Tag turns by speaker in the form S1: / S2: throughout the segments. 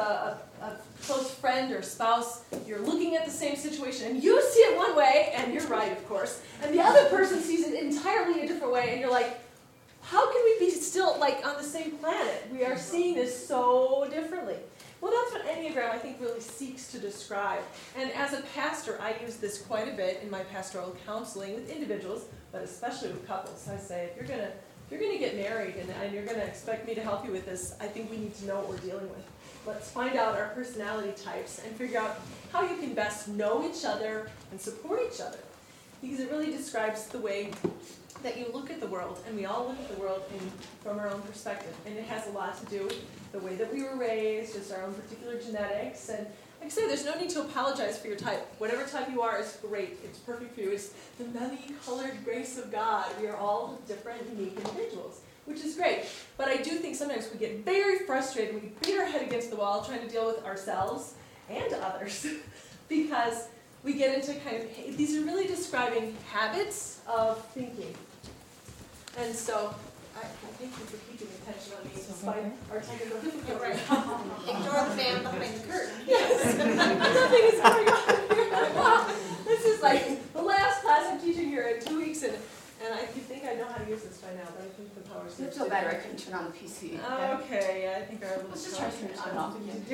S1: a close friend or spouse, you're looking at the same situation, and you see it one way, and you're right, of course, and the other person sees it entirely a different way, and you're like, how can we be still like on the same planet? We are seeing this so differently. Well, that's what Enneagram, I think, really seeks to describe. And as a pastor, I use this quite a bit in my pastoral counseling with individuals, but especially with couples. I say, if you're going to get married and you're going to expect me to help you with this, I think we need to know what we're dealing with. Let's find out our personality types and figure out how you can best know each other and support each other. Because it really describes the way that you look at the world, and we all look at the world from our own perspective. And it has a lot to do with the way that we were raised, just our own particular genetics. And like I say, there's no need to apologize for your type. Whatever type you are is great. It's perfect for you. It's the many-colored grace of God. We are all different, unique individuals, which is great. But I do think sometimes we get very frustrated. We beat our head against the wall trying to deal with ourselves and others because we get into these are really describing habits of thinking. And so, I thank you for keeping attention on me despite our technical difficulties.
S2: Ignore the man behind the curtain.
S1: Yes. Nothing is going on here. Wow. This is like the last class I'm teaching here in 2 weeks, and I think I know how to use this by now, but I think the power's
S2: I feel better. I couldn't turn on the PC.
S1: Okay, I think our little
S2: Let's just try to turn it on.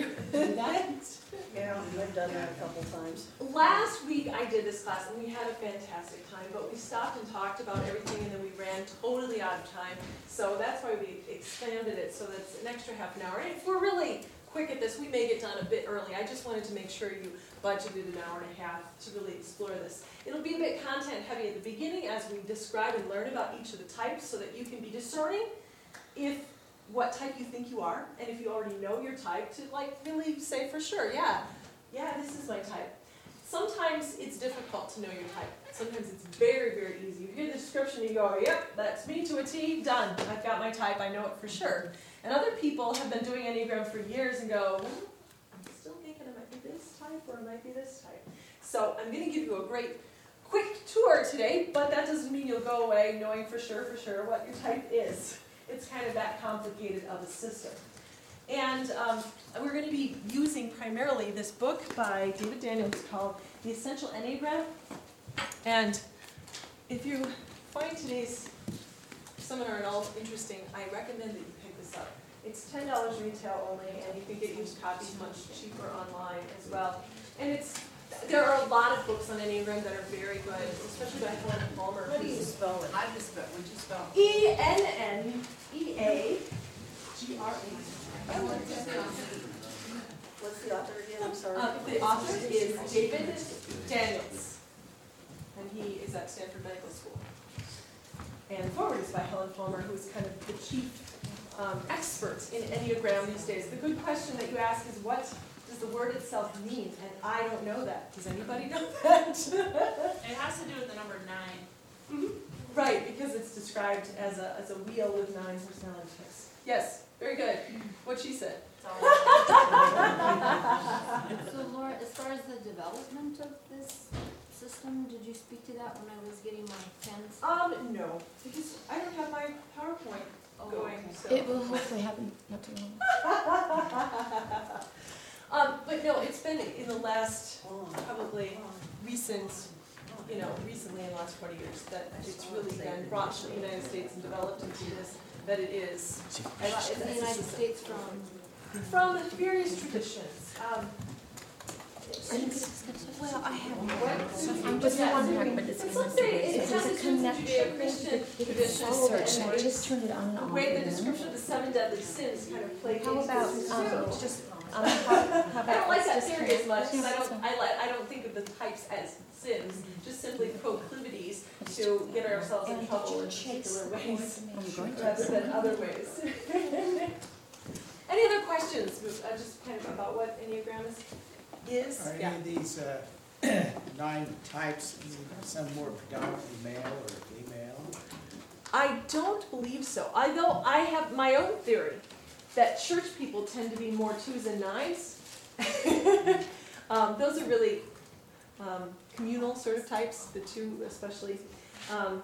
S3: Yeah, I've done that a couple times.
S1: Last week I did this class and we had a fantastic time, but we stopped and talked about everything and then we ran totally out of time. So that's why we expanded it so that's an extra half an hour. And if we're really quick at this, we may get done a bit early. I just wanted to make sure you budgeted an hour and a half to really explore this. It'll be a bit content heavy at the beginning as we describe and learn about each of the types so that you can be discerning what type you think you are, and if you already know your type, to really say for sure, yeah, this is my type. Sometimes it's difficult to know your type. Sometimes it's very, very easy. You hear the description and you go, yep, that's me to a T, done. I've got my type, I know it for sure. And other people have been doing Enneagram for years and go, I'm still thinking it might be this type or it might be this type. So I'm going to give you a great quick tour today, but that doesn't mean you'll go away knowing for sure what your type is. It's kind of that complicated of a system. And we're going to be using primarily this book by David Daniels called The Essential Enneagram. And if you find today's seminar at all interesting, I recommend that you pick this up. It's $10 retail only, and you can get used copies much cheaper online as well. And there are a lot of books on Enneagram that are very good, especially by Helen Palmer.
S3: How do you spell it?
S2: I just spelled. Would you spell?
S1: ENNEAGRE.
S3: What's the author again? I'm sorry.
S1: The author is David Daniels, and he is at Stanford Medical School. And the forward is by Helen Palmer, who's kind of the chief expert in Enneagram these days. The good question that you ask is, what does the word itself mean? And I don't know that. Does anybody know that?
S4: It has to do with the number 9.
S1: Mm-hmm. Right, because it's described as a wheel with 9 personality types. Yes, very good. What she said.
S5: So Laura, as far as the development of this system, did you speak to that when I was getting my pens?
S1: No, because I don't have my PowerPoint going.
S5: Okay.
S1: So.
S6: It will hopefully happen not too long.
S1: But no, it's been in the last probably recently in the last 20 years that it's really been brought to the United States and developed into this that it is.
S5: In the United States
S1: from various traditions.
S6: Well, I have
S1: I'm
S6: just wondering, but it's
S1: it has to be a
S6: connection.
S1: Christian tradition.
S6: I just turned it on and
S1: The
S6: off.
S1: way the description of the 7 deadly sins kind of played
S6: How
S1: into
S6: about
S1: this too.
S6: how
S1: I
S6: about
S1: don't like that
S6: let's just
S1: theory as much because
S6: Yeah,
S1: I don't think of the types as sins, just simply proclivities to get ourselves in trouble in particular ways rather than other ways. Any other questions? Just kind of about what Enneagram is?
S7: Are any of these 9 types, some more predominantly male or female?
S1: I don't believe so. Although I have my own theory that church people tend to be more 2s and 9s. Those are really communal sort of types, the 2 especially.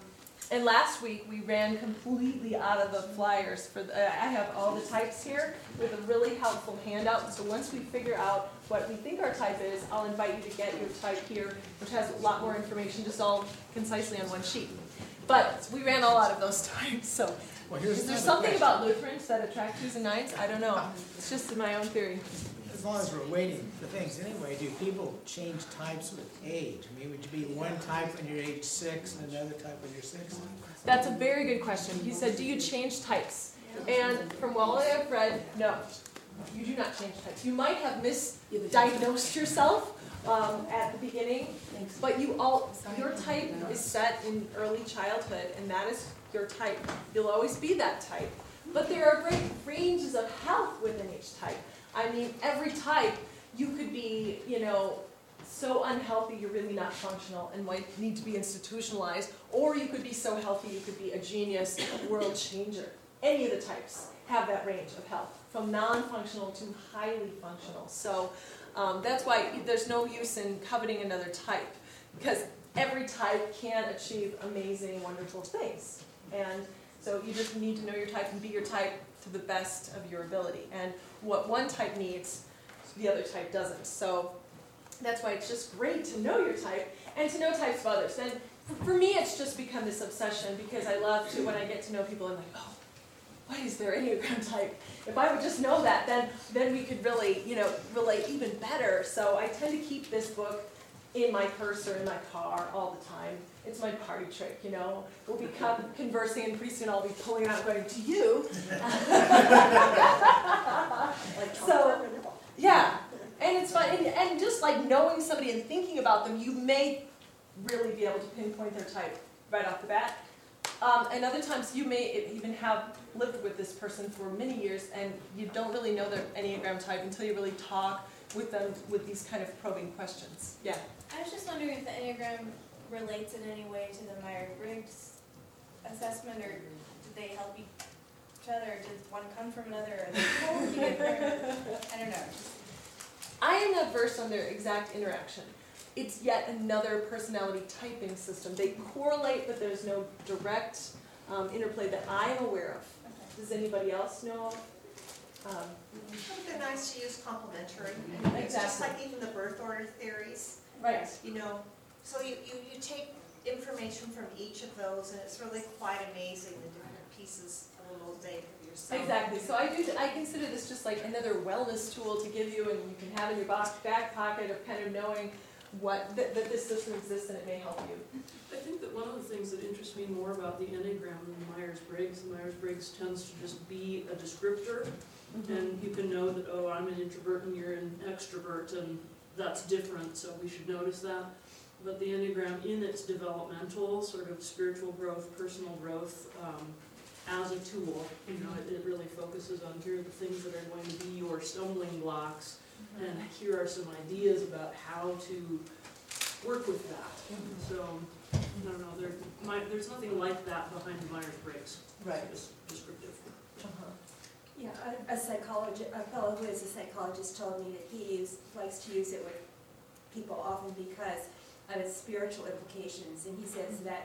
S1: And last week, we ran completely out of the flyers for I have all the types here with a really helpful handout. So once we figure out what we think our type is, I'll invite you to get your type here, which has a lot more information just all concisely on one sheet. But we ran all out of those types, so.
S7: Well, here's
S1: Is there
S7: another
S1: something
S7: question.
S1: about Lutherans that attract 2s and 9s? I don't know. It's just my own theory.
S7: As long as we're waiting for things anyway, do people change types with age? I mean, would you be one type when you're age 6 and another type when you're 6?
S1: That's a very good question. He said, do you change types? And from what I've read, no. You do not change types. You might have misdiagnosed yourself at the beginning, but your type is set in early childhood, and that is your type. You'll always be that type. But there are great ranges of health within each type. I mean, every type, you could be, so unhealthy you're really not functional and might need to be institutionalized, or you could be so healthy you could be a genius, world changer. Any of the types have that range of health, from non-functional to highly functional. So that's why there's no use in coveting another type, because every type can achieve amazing, wonderful things. And so you just need to know your type and be your type to the best of your ability. And what one type needs, the other type doesn't. So that's why it's just great to know your type and to know types of others. And for me, it's just become this obsession, because I love to, when I get to know people, I'm like, oh, what is their Enneagram type? If I would just know that, then we could really, relate even better. So I tend to keep this book in my purse or in my car all the time. It's my party trick, We'll be conversing, and pretty soon I'll be pulling it out and going, to you. So, yeah. And it's fun. And just like knowing somebody and thinking about them, you may really be able to pinpoint their type right off the bat. And other times you may even have lived with this person for many years, and you don't really know their Enneagram type until you really talk with them with these kind of probing questions. Yeah.
S8: I was just wondering if the Enneagram relates in any way to the Myers-Briggs assessment, or do they help each other, or does one come from another, or are they both together? I don't know.
S1: I am not versed on their exact interaction. It's yet another personality typing system. They correlate, but there's no direct interplay that I am aware of.
S8: Okay.
S1: Does anybody else know?
S2: I think they're nice to use complementary. It's just like even the birth order theories,
S1: Right.
S2: So you take information from each of those, and it's really quite amazing, the different pieces of a mosaic of yourself.
S1: Exactly. So I consider this just like another wellness tool to give you, and you can have in your back pocket of kind of knowing that this system exists and it may help you.
S3: I think that one of the things that interests me more about the Enneagram than the Myers-Briggs tends to just be a descriptor, and you can know that, oh, I'm an introvert and you're an extrovert, and that's different, so we should notice that. But the Enneagram, in its developmental sort of spiritual growth, personal growth, as a tool, it really focuses on here are the things that are going to be your stumbling blocks, and here are some ideas about how to work with that. So, I don't know, there's nothing like that behind the Myers-Briggs.
S1: Right.
S3: It's descriptive.
S9: Yeah, a fellow who is a psychologist told me that he likes to use it with people often because of its spiritual implications, and he says that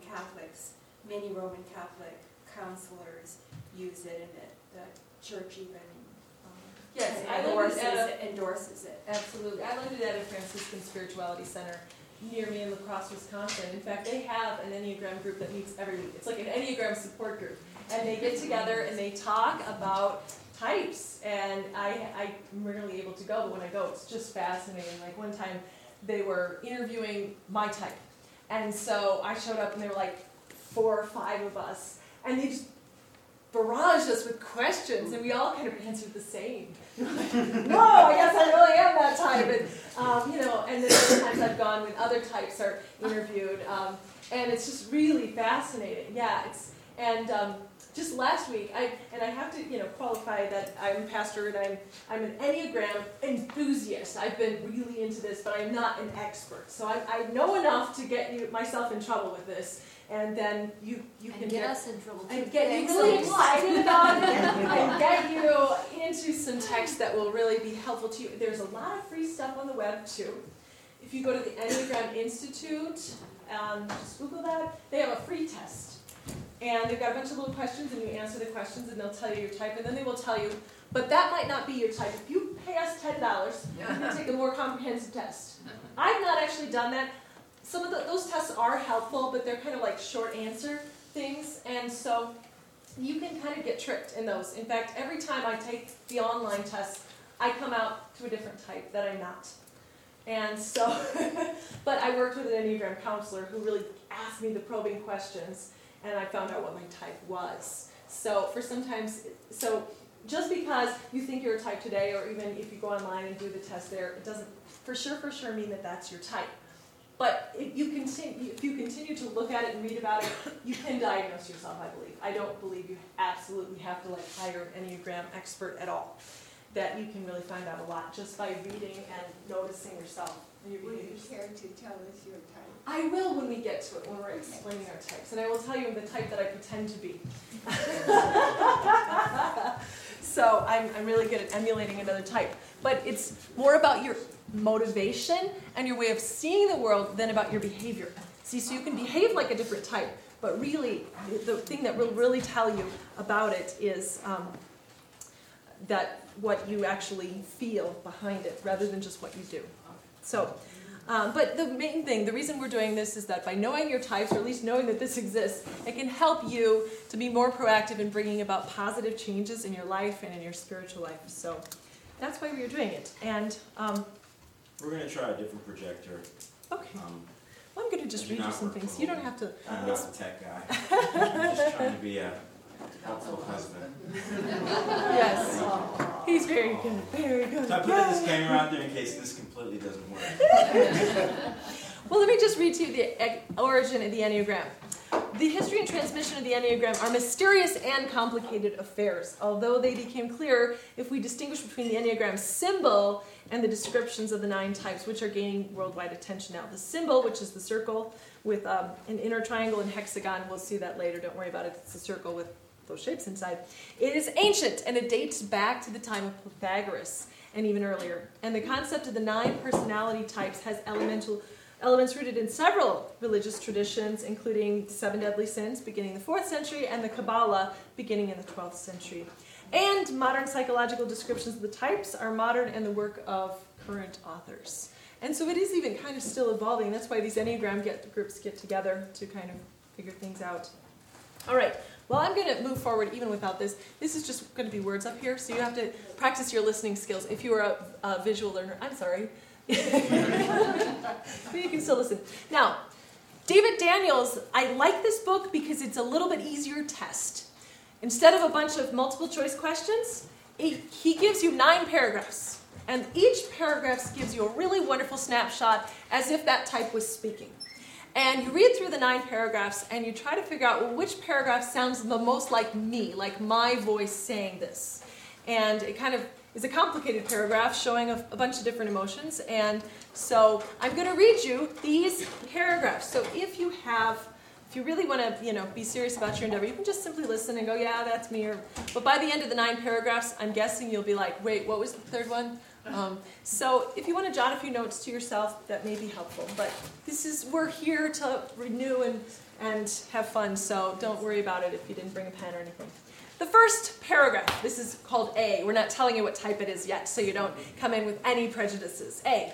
S9: many Roman Catholic counselors use it, and that the church even
S1: Yes,
S9: endorses it.
S1: Absolutely. I learned it at a Franciscan Spirituality Center near me in La Crosse, Wisconsin. In fact, they have an Enneagram group that meets every week. It's like an Enneagram support group. And they get together and they talk about types. And I'm rarely able to go, but when I go, it's just fascinating. Like one time, they were interviewing my type. And so I showed up and there were like 4 or 5 of us. And they just barraged us with questions, and we all kind of answered the same. No, I guess I really am that type. And, and then other times I've gone when other types are interviewed, and it's just really fascinating. Yeah, just last week, I have to qualify that I'm a pastor and I'm an Enneagram enthusiast. I've been really into this, but I'm not an expert. So I know enough to get myself in trouble with this. And then you can
S5: get us in trouble too.
S1: And get you really excited about it and get you into some text that will really be helpful to you. There's a lot of free stuff on the web too. If you go to the Enneagram Institute, just Google that, they have a free test. And they've got a bunch of little questions, and you answer the questions, and they'll tell you your type, and then they will tell you, but that might not be your type. If you pay us $10, you can take a more comprehensive test. I've not actually done that. Some of those tests are helpful, but they're kind of like short answer things, and so you can kind of get tricked in those. In fact, every time I take the online test, I come out to a different type that I'm not. And so, but I worked with an Enneagram counselor who really asked me the probing questions, and I found out what my type was. So just because you think you're a type today, or even if you go online and do the test there, it doesn't for sure mean that that's your type. But if you continue to look at it and read about it, you can diagnose yourself, I believe. I don't believe you absolutely have to hire an Enneagram expert at all. That you can really find out a lot just by reading and noticing yourself and your behaviors.
S9: Would you care to tell us your type?
S1: I will when we get to it, when we're explaining our types. And I will tell you the type that I pretend to be. So I'm really good at emulating another type. But it's more about your motivation and your way of seeing the world than about your behavior. See, so you can behave like a different type, but really the thing that will really tell you about it is that what you actually feel behind it rather than just what you do. So, but the main thing, the reason we're doing this is that by knowing your types, or at least knowing that this exists, it can help you to be more proactive in bringing about positive changes in your life and in your spiritual life. So that's why we're doing it. And
S10: we're going to try a different projector.
S1: Okay. Well, I'm going to just read you some things. You don't have to.
S10: I'm not the tech guy. I'm just trying to be a helpful husband.
S1: Yes. He's very good. Very good.
S10: So I put a disclaimer out there in case this completely doesn't work.
S1: Well, let me just read to you the origin of the Enneagram. The history and transmission of the Enneagram are mysterious and complicated affairs, although they became clearer if we distinguish between the Enneagram symbol and the descriptions of the 9 types, which are gaining worldwide attention now. The symbol, which is the circle with an inner triangle and hexagon, we'll see that later, don't worry about it, it's a circle with those shapes inside. It is ancient, and it dates back to the time of Pythagoras, and even earlier. And the concept of the 9 personality types has elements rooted in several religious traditions, including 7 deadly sins, beginning in the 4th century, and the Kabbalah, beginning in the 12th century. And modern psychological descriptions of the types are modern and the work of current authors. And so it is even kind of still evolving. That's why these Enneagram groups get together to kind of figure things out. All right. Well, I'm going to move forward even without this. This is just going to be words up here, so you have to practice your listening skills. If you are a visual learner, I'm sorry. But you can still listen. Now, David Daniels, I like this book because it's a little bit easier test. Instead of a bunch of multiple choice questions, he gives you 9 paragraphs. And each paragraph gives you a really wonderful snapshot as if that type was speaking. And you read through the 9 paragraphs and you try to figure out, well, which paragraph sounds the most like me, like my voice saying this. And it kind of is a complicated paragraph showing a bunch of different emotions. And so I'm going to read you these paragraphs. So if you really want to, be serious about your endeavor, you can just simply listen and go, yeah, that's me. But by the end of the 9 paragraphs, I'm guessing you'll be like, wait, what was the third one? So if you want to jot a few notes to yourself, that may be helpful. But we're here to renew and have fun, so don't worry about it if you didn't bring a pen or anything. The first paragraph, this is called A. We're not telling you what type it is yet, so you don't come in with any prejudices. A.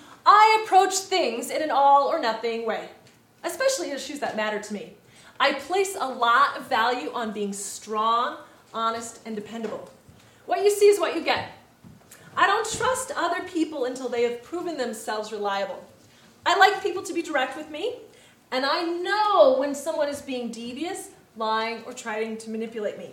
S1: I approach things in an all or nothing way, especially issues that matter to me. I place a lot of value on being strong, honest, and dependable. What you see is what you get. I don't trust other people until they have proven themselves reliable. I like people to be direct with me, and I know when someone is being devious, lying, or trying to manipulate me.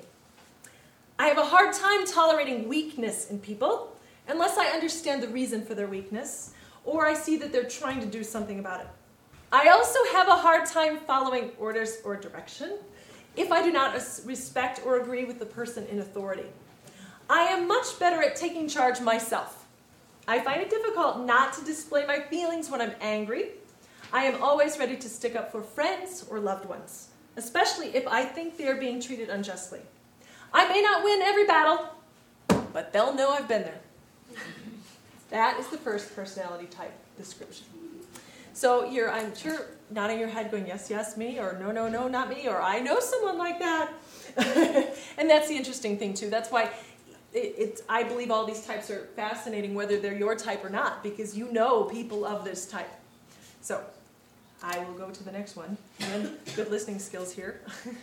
S1: I have a hard time tolerating weakness in people unless I understand the reason for their weakness, or I see that they're trying to do something about it. I also have a hard time following orders or direction if I do not respect or agree with the person in authority. I am much better at taking charge myself. I find it difficult not to display my feelings when I'm angry. I am always ready to stick up for friends or loved ones, especially if I think they are being treated unjustly. I may not win every battle, but they'll know I've been there. That is the first personality type description. So you're, I'm sure, nodding your head going, yes, yes, me, or no, no, no, not me, or I know someone like that. And that's the interesting thing too. That's why I believe all these types are fascinating, whether they're your type or not, because you know people of this type. So I will go to the next one. And then good listening skills here.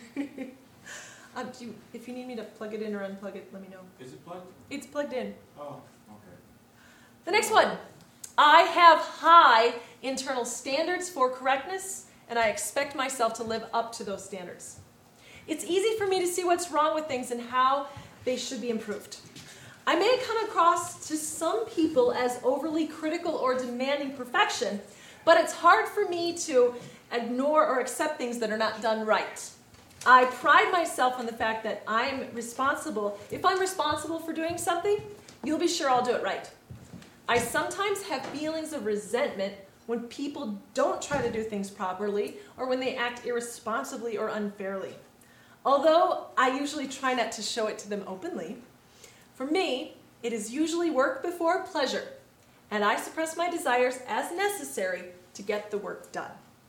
S1: If you need me to plug it in or unplug it, let me know.
S10: Is it plugged?
S1: It's plugged in.
S10: Oh, okay.
S1: The next one. I have high internal standards for correctness, and I expect myself to live up to those standards. It's easy for me to see what's wrong with things and how they should be improved. I may come across to some people as overly critical or demanding perfection, but it's hard for me to ignore or accept things that are not done right. I pride myself on the fact that I'm responsible. If I'm responsible for doing something, you'll be sure I'll do it right. I sometimes have feelings of resentment when people don't try to do things properly or when they act irresponsibly or unfairly. Although I usually try not to show it to them openly, for me, it is usually work before pleasure, and I suppress my desires as necessary to get the work done.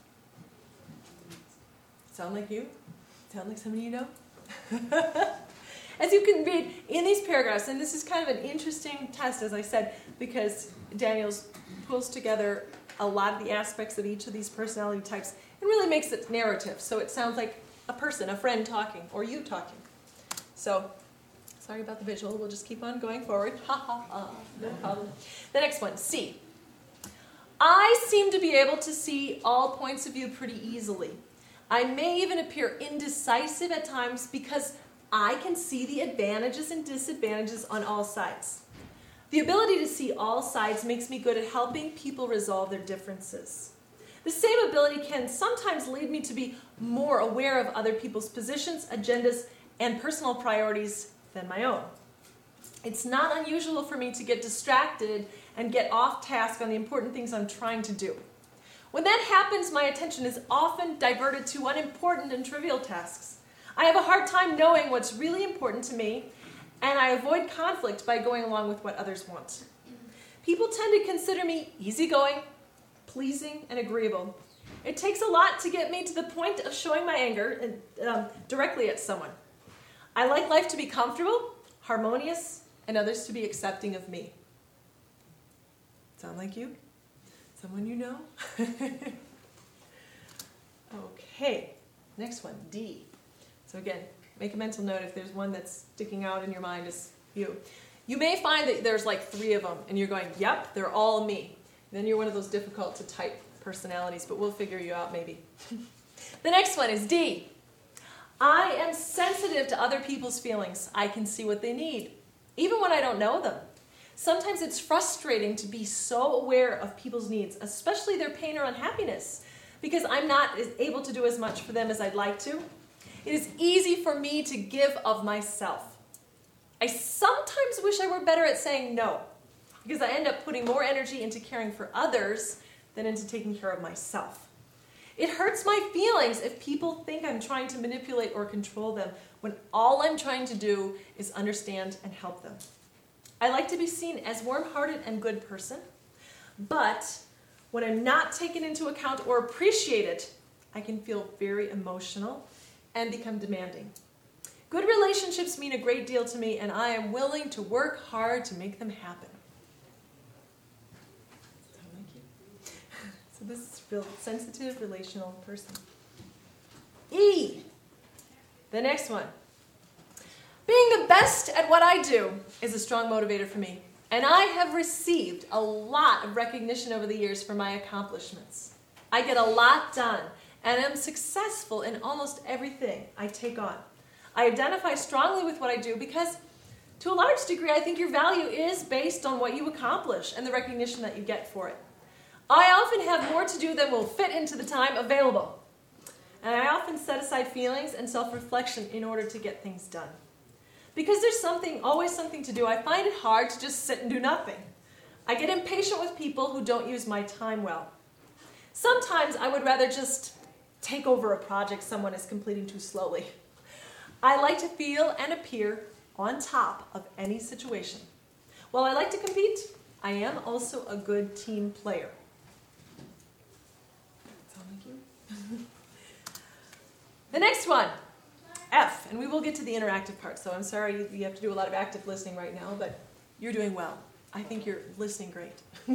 S1: Sound like you? Sound like somebody you know? As you can read in these paragraphs, and this is kind of an interesting test, as I said, because Daniels pulls together a lot of the aspects of each of these personality types and really makes it narrative. So it sounds like a person, a friend talking, or you talking. So, sorry about the visual. We'll just keep on going forward. Ha ha ha. No problem. The next one, C. I seem to be able to see all points of view pretty easily. I may even appear indecisive at times because I can see the advantages and disadvantages on all sides. The ability to see all sides makes me good at helping people resolve their differences. The same ability can sometimes lead me to be more aware of other people's positions, agendas, and personal priorities than my own. It's not unusual for me to get distracted and get off task on the important things I'm trying to do. When that happens, my attention is often diverted to unimportant and trivial tasks. I have a hard time knowing what's really important to me, and I avoid conflict by going along with what others want. People tend to consider me easygoing, pleasing, and agreeable. It takes a lot to get me to the point of showing my anger directly at someone. I like life to be comfortable, harmonious, and others to be accepting of me. Sound like you? Someone you know? Okay, next one, D. So again, make a mental note if there's one that's sticking out in your mind as you. You may find that there's like 3 of them, and you're going, yep, they're all me. And then you're one of those difficult to type personalities, but we'll figure you out maybe. The next one is D. I am sensitive to other people's feelings. I can see what they need, even when I don't know them. Sometimes it's frustrating to be so aware of people's needs, especially their pain or unhappiness, because I'm not able to do as much for them as I'd like to. It is easy for me to give of myself. I sometimes wish I were better at saying no, because I end up putting more energy into caring for others than into taking care of myself. It hurts my feelings if people think I'm trying to manipulate or control them, when all I'm trying to do is understand and help them. I like to be seen as warm-hearted and good person, but when I'm not taken into account or appreciated, I can feel very emotional and become demanding. Good relationships mean a great deal to me, and I am willing to work hard to make them happen. So this is a real sensitive, relational person. E, the next one. Being the best at what I do is a strong motivator for me, and I have received a lot of recognition over the years for my accomplishments. I get a lot done, and am successful in almost everything I take on. I identify strongly with what I do because, to a large degree, I think your value is based on what you accomplish and the recognition that you get for it. I often have more to do than will fit into the time available, and I often set aside feelings and self-reflection in order to get things done. Because there's always something to do, I find it hard to just sit and do nothing. I get impatient with people who don't use my time well. Sometimes I would rather just take over a project someone is completing too slowly. I like to feel and appear on top of any situation. While I like to compete, I am also a good team player. The next one, F, and we will get to the interactive part, so I'm sorry you have to do a lot of active listening right now, but you're doing well. I think you're listening great.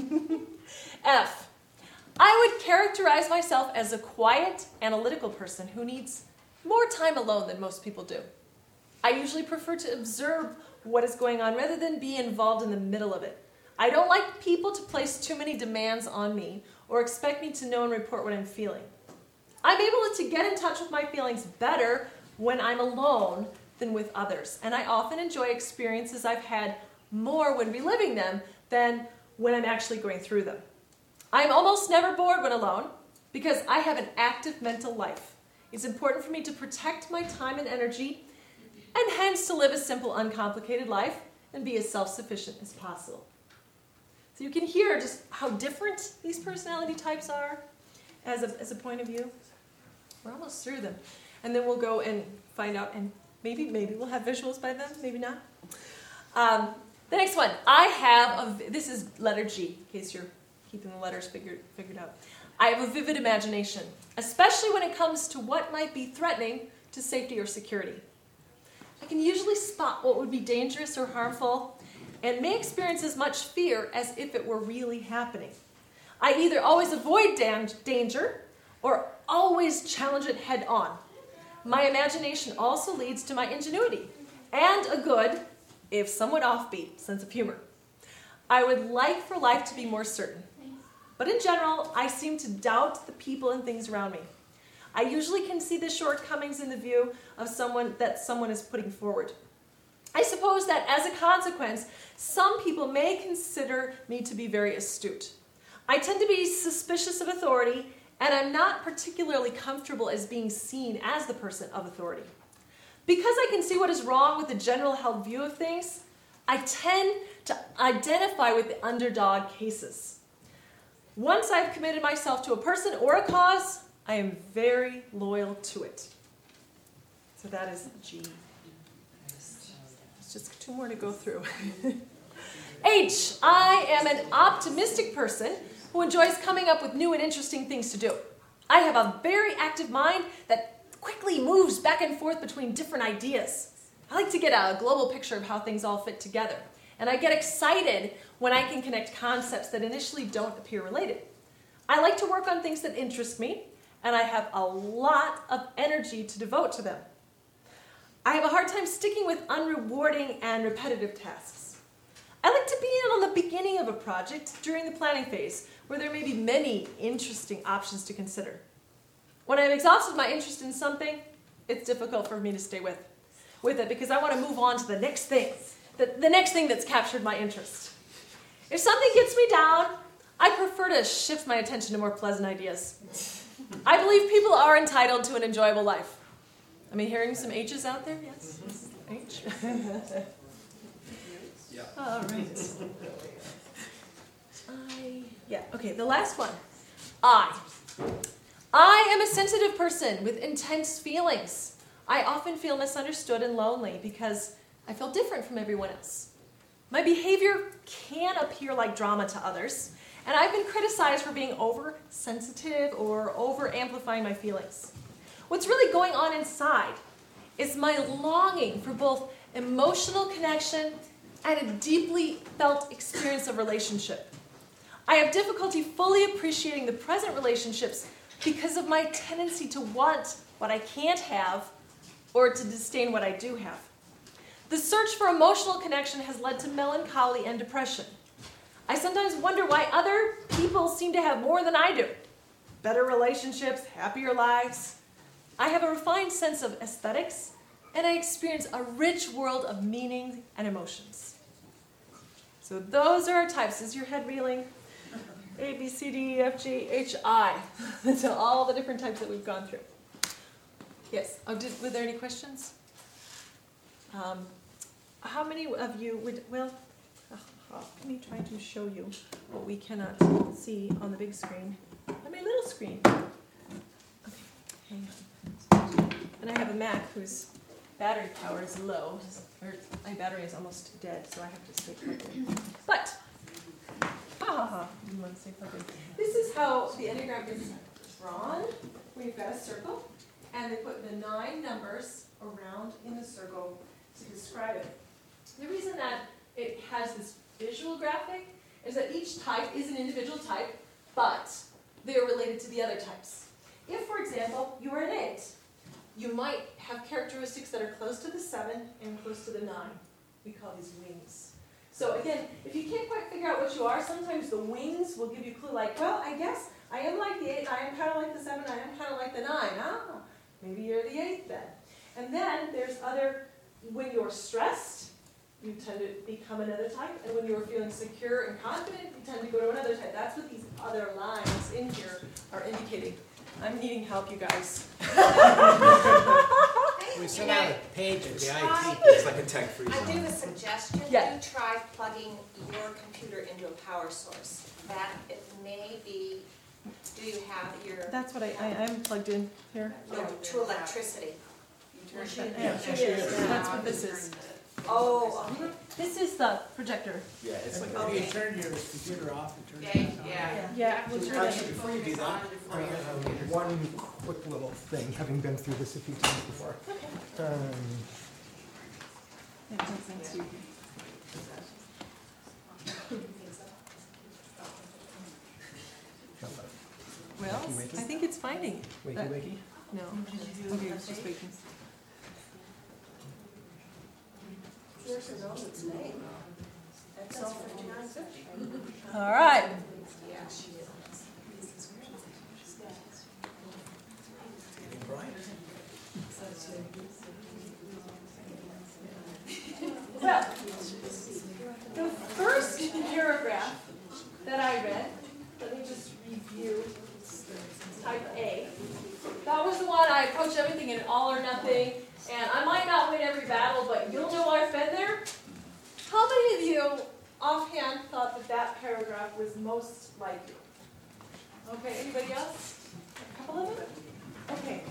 S1: F, I would characterize myself as a quiet, analytical person who needs more time alone than most people do. I usually prefer to observe what is going on rather than be involved in the middle of it. I don't like people to place too many demands on me or expect me to know and report what I'm feeling. I'm able to get in touch with my feelings better when I'm alone than with others, and I often enjoy experiences I've had more when reliving them than when I'm actually going through them. I'm almost never bored when alone because I have an active mental life. It's important for me to protect my time and energy and hence to live a simple, uncomplicated life and be as self-sufficient as possible. So you can hear just how different these personality types are as a point of view. We're almost through them. And then we'll go and find out, and maybe we'll have visuals by then, maybe not. The next one, this is letter G, in case you're keeping the letters figured out. I have a vivid imagination, especially when it comes to what might be threatening to safety or security. I can usually spot what would be dangerous or harmful and may experience as much fear as if it were really happening. I either always avoid danger or always challenge it head on. My imagination also leads to my ingenuity and a good, if somewhat offbeat, sense of humor. I would like for life to be more certain, but in general, I seem to doubt the people and things around me. I usually can see the shortcomings in the view of someone is putting forward. I suppose that as a consequence, some people may consider me to be very astute. I tend to be suspicious of authority, and I'm not particularly comfortable as being seen as the person of authority. Because I can see what is wrong with the general held view of things, I tend to identify with the underdog cases. Once I've committed myself to a person or a cause, I am very loyal to it. So that is G. It's just 2 more to go through. H, I am an optimistic person who enjoys coming up with new and interesting things to do. I have a very active mind that quickly moves back and forth between different ideas. I like to get a global picture of how things all fit together. And I get excited when I can connect concepts that initially don't appear related. I like to work on things that interest me, and I have a lot of energy to devote to them. I have a hard time sticking with unrewarding and repetitive tasks. I like to be in on the beginning of a project during the planning phase, where there may be many interesting options to consider. When I've exhausted my interest in something, it's difficult for me to stay with it because I want to move on to the next thing, the next thing that's captured my interest. If something gets me down, I prefer to shift my attention to more pleasant ideas. I believe people are entitled to an enjoyable life. Am I hearing some H's out there? Yes? H?
S10: Yeah.
S1: All right. Okay, the last one. I am a sensitive person with intense feelings. I often feel misunderstood and lonely because I feel different from everyone else. My behavior can appear like drama to others, and I've been criticized for being oversensitive or over-amplifying my feelings. What's really going on inside is my longing for both emotional connection and a deeply felt experience of relationship. I have difficulty fully appreciating the present relationships because of my tendency to want what I can't have or to disdain what I do have. The search for emotional connection has led to melancholy and depression. I sometimes wonder why other people seem to have more than I do. Better relationships, happier lives. I have a refined sense of aesthetics, and I experience a rich world of meaning and emotions. So those are our types. Is your head reeling? A, B, C, D, E, F, G, H, I. So all the different types that we've gone through. Yes. Were there any questions? How many of you would, let me try to show you what we cannot see on the big screen. On my little screen. Okay, hang on. And I have a Mac whose battery power is low, or my battery is almost dead, so I have to stay plugged in. But, you want to stay plugged in. This is how the Enneagram is drawn. We've got a circle, and they put the 9 numbers around in the circle to describe it. The reason that it has this visual graphic is that each type is an individual type, but they are related to the other types. If, for example, you are an 8, you might have characteristics that are close to the 7 and close to the 9. We call these wings. So again, if you can't quite figure out what you are, sometimes the wings will give you a clue like, well, I guess I am like the 8, I am kind of like the 7, I am kind of like the 9. Ah, maybe you're the 8 then. And then there's other, when you're stressed, you tend to become another type, and when you're feeling secure and confident, you tend to go to another type. That's what these other lines in here are indicating. I'm needing help, you guys.
S7: We sent out a page at the IT.
S10: It's like a tech-free
S2: I do
S10: zone.
S2: a suggestion.
S1: Yeah.
S2: You try plugging your computer into a power source. That it may be, do you have your,
S1: That's what I'm plugged in here.
S2: no, to electricity?
S1: Yeah, that's what this is.
S2: Oh,
S1: This is the projector.
S10: Yeah, it's like
S7: Have you turned your computer off and turned it on?
S1: Yeah.
S11: Actually, before you do that, one quick little thing, having been through this a few times before.
S1: Well, I think it's finding.
S11: Wakey, wakey.
S1: No. Okay, it's just waiting.
S2: here's a note that's name. That's all 5950.
S1: All right. Well, the first paragraph that I read, let me just review type A. That was the one I approached everything in all or nothing, and I might not win every battle, but you'll know I've been there. How many of you offhand thought that that paragraph was most like you? Okay, anybody else? A couple of them? Okay.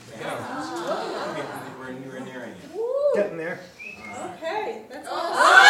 S10: Yeah. We're nearing it.
S1: Woo.
S11: Getting there.
S1: Okay, that's
S2: Oh.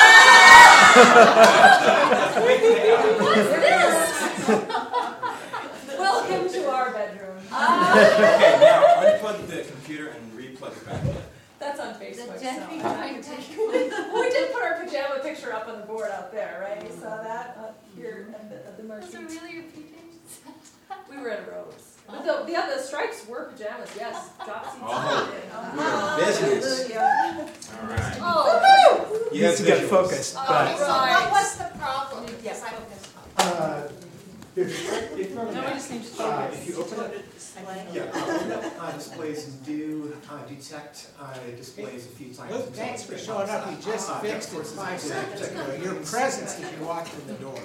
S1: awesome. Welcome to our bedroom.
S10: Okay, now unplug the computer and replug it back in.
S1: That's on Facebook.
S5: The Jeffy
S1: so.
S5: Pine take.
S1: We did put our pajama picture up on the board out there, right? You saw that up here at the
S5: Those
S1: Mercy.
S5: are really your PJs?
S1: We were at a Rose. But the other stripes were pajamas, yes. Drop seats.
S10: Oh, we're in business.
S1: Hallelujah.
S10: All right.
S1: Oh,
S10: You have
S11: Needs to get
S10: visuals.
S11: focused,
S1: Oh,
S11: but
S2: So
S1: right.
S2: what was the problem? Yes, I
S11: if you open up displays do detect displays a few times.
S7: Look, thanks for showing up. You just fixed it 5 seconds ago. Your presence as you walked in the door.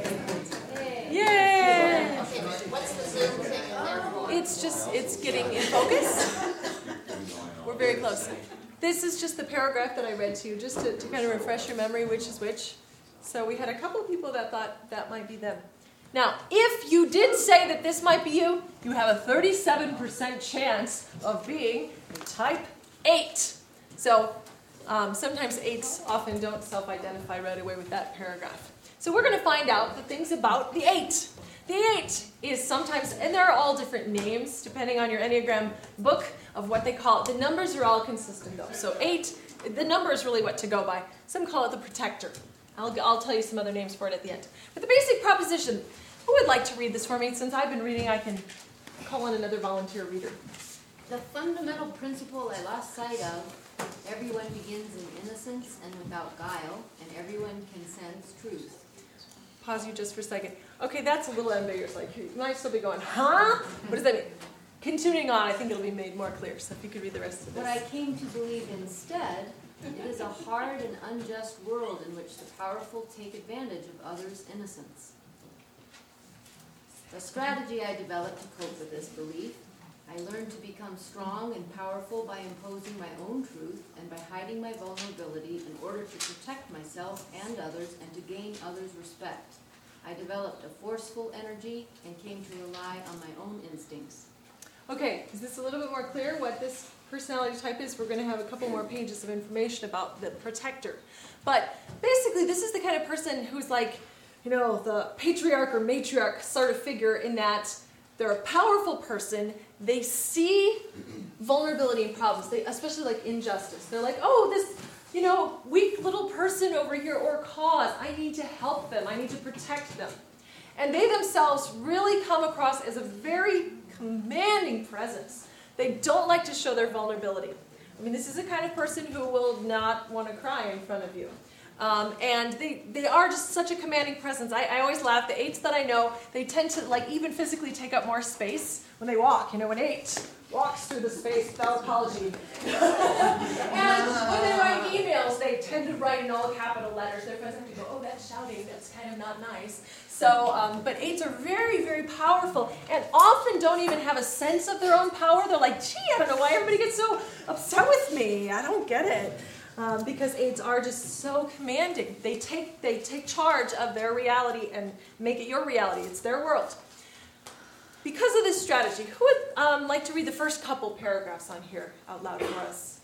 S1: Yay!
S2: Okay, what's the Zoom thing in there for?
S1: It's getting in focus. We're very close. This is just the paragraph that I read to you, just to kind of refresh your memory which is which. So we had a couple of people that thought that might be them. Now, if you did say that this might be you, you have a 37% chance of being type 8. So sometimes 8s often don't self-identify right away with that paragraph. So we're going to find out the things about the 8. The 8 is sometimes, and there are all different names depending on your Enneagram book of what they call it. The numbers are all consistent though. So 8, the number is really what to go by. Some call it the protector. I'll tell you some other names for it at the end. But the basic proposition, who would like to read this for me? Since I've been reading, I can call in another volunteer reader.
S5: The fundamental principle I lost sight of, everyone begins in innocence and without guile, and everyone can sense truth.
S1: Pause you just for a second. Okay, that's a little ambiguous. Like, you might still be going, huh? What does that mean? Continuing on, I think it'll be made more clear. So if you could read the rest of this.
S5: What I came to believe instead, it is a hard and unjust world in which the powerful take advantage of others' innocence. The strategy I developed to cope with this belief, I learned to become strong and powerful by imposing my own truth and by hiding my vulnerability in order to protect myself and others and to gain others' respect. I developed a forceful energy and came to rely on my own instincts.
S1: Okay, is this a little bit more clear what this personality type is? We're going to have a couple more pages of information about the protector. But basically, this is the kind of person who's like, you know, the patriarch or matriarch sort of figure in that They're a powerful person. They see vulnerability and problems, especially like injustice. They're like, oh, this, weak little person over here or cause. I need to help them. I need to protect them. And they themselves really come across as a very commanding presence. They don't like to show their vulnerability. I mean, this is the kind of person who will not want to cry in front of you. And they are just such a commanding presence. I always laugh. The 8s that I know, they tend to even physically take up more space when they walk. An 8 walks through the space without apology. And when they write emails, they tend to write in all capital letters. Their friends have to go, oh, that's shouting. That's kind of not nice. So, but 8s are very, very powerful and often don't even have a sense of their own power. They're like, gee, I don't know why everybody gets so upset with me. I don't get it. Because 8s are just so commanding. They take charge of their reality and make it your reality. It's their world. Because of this strategy, who would like to read the first couple paragraphs on here out loud for us?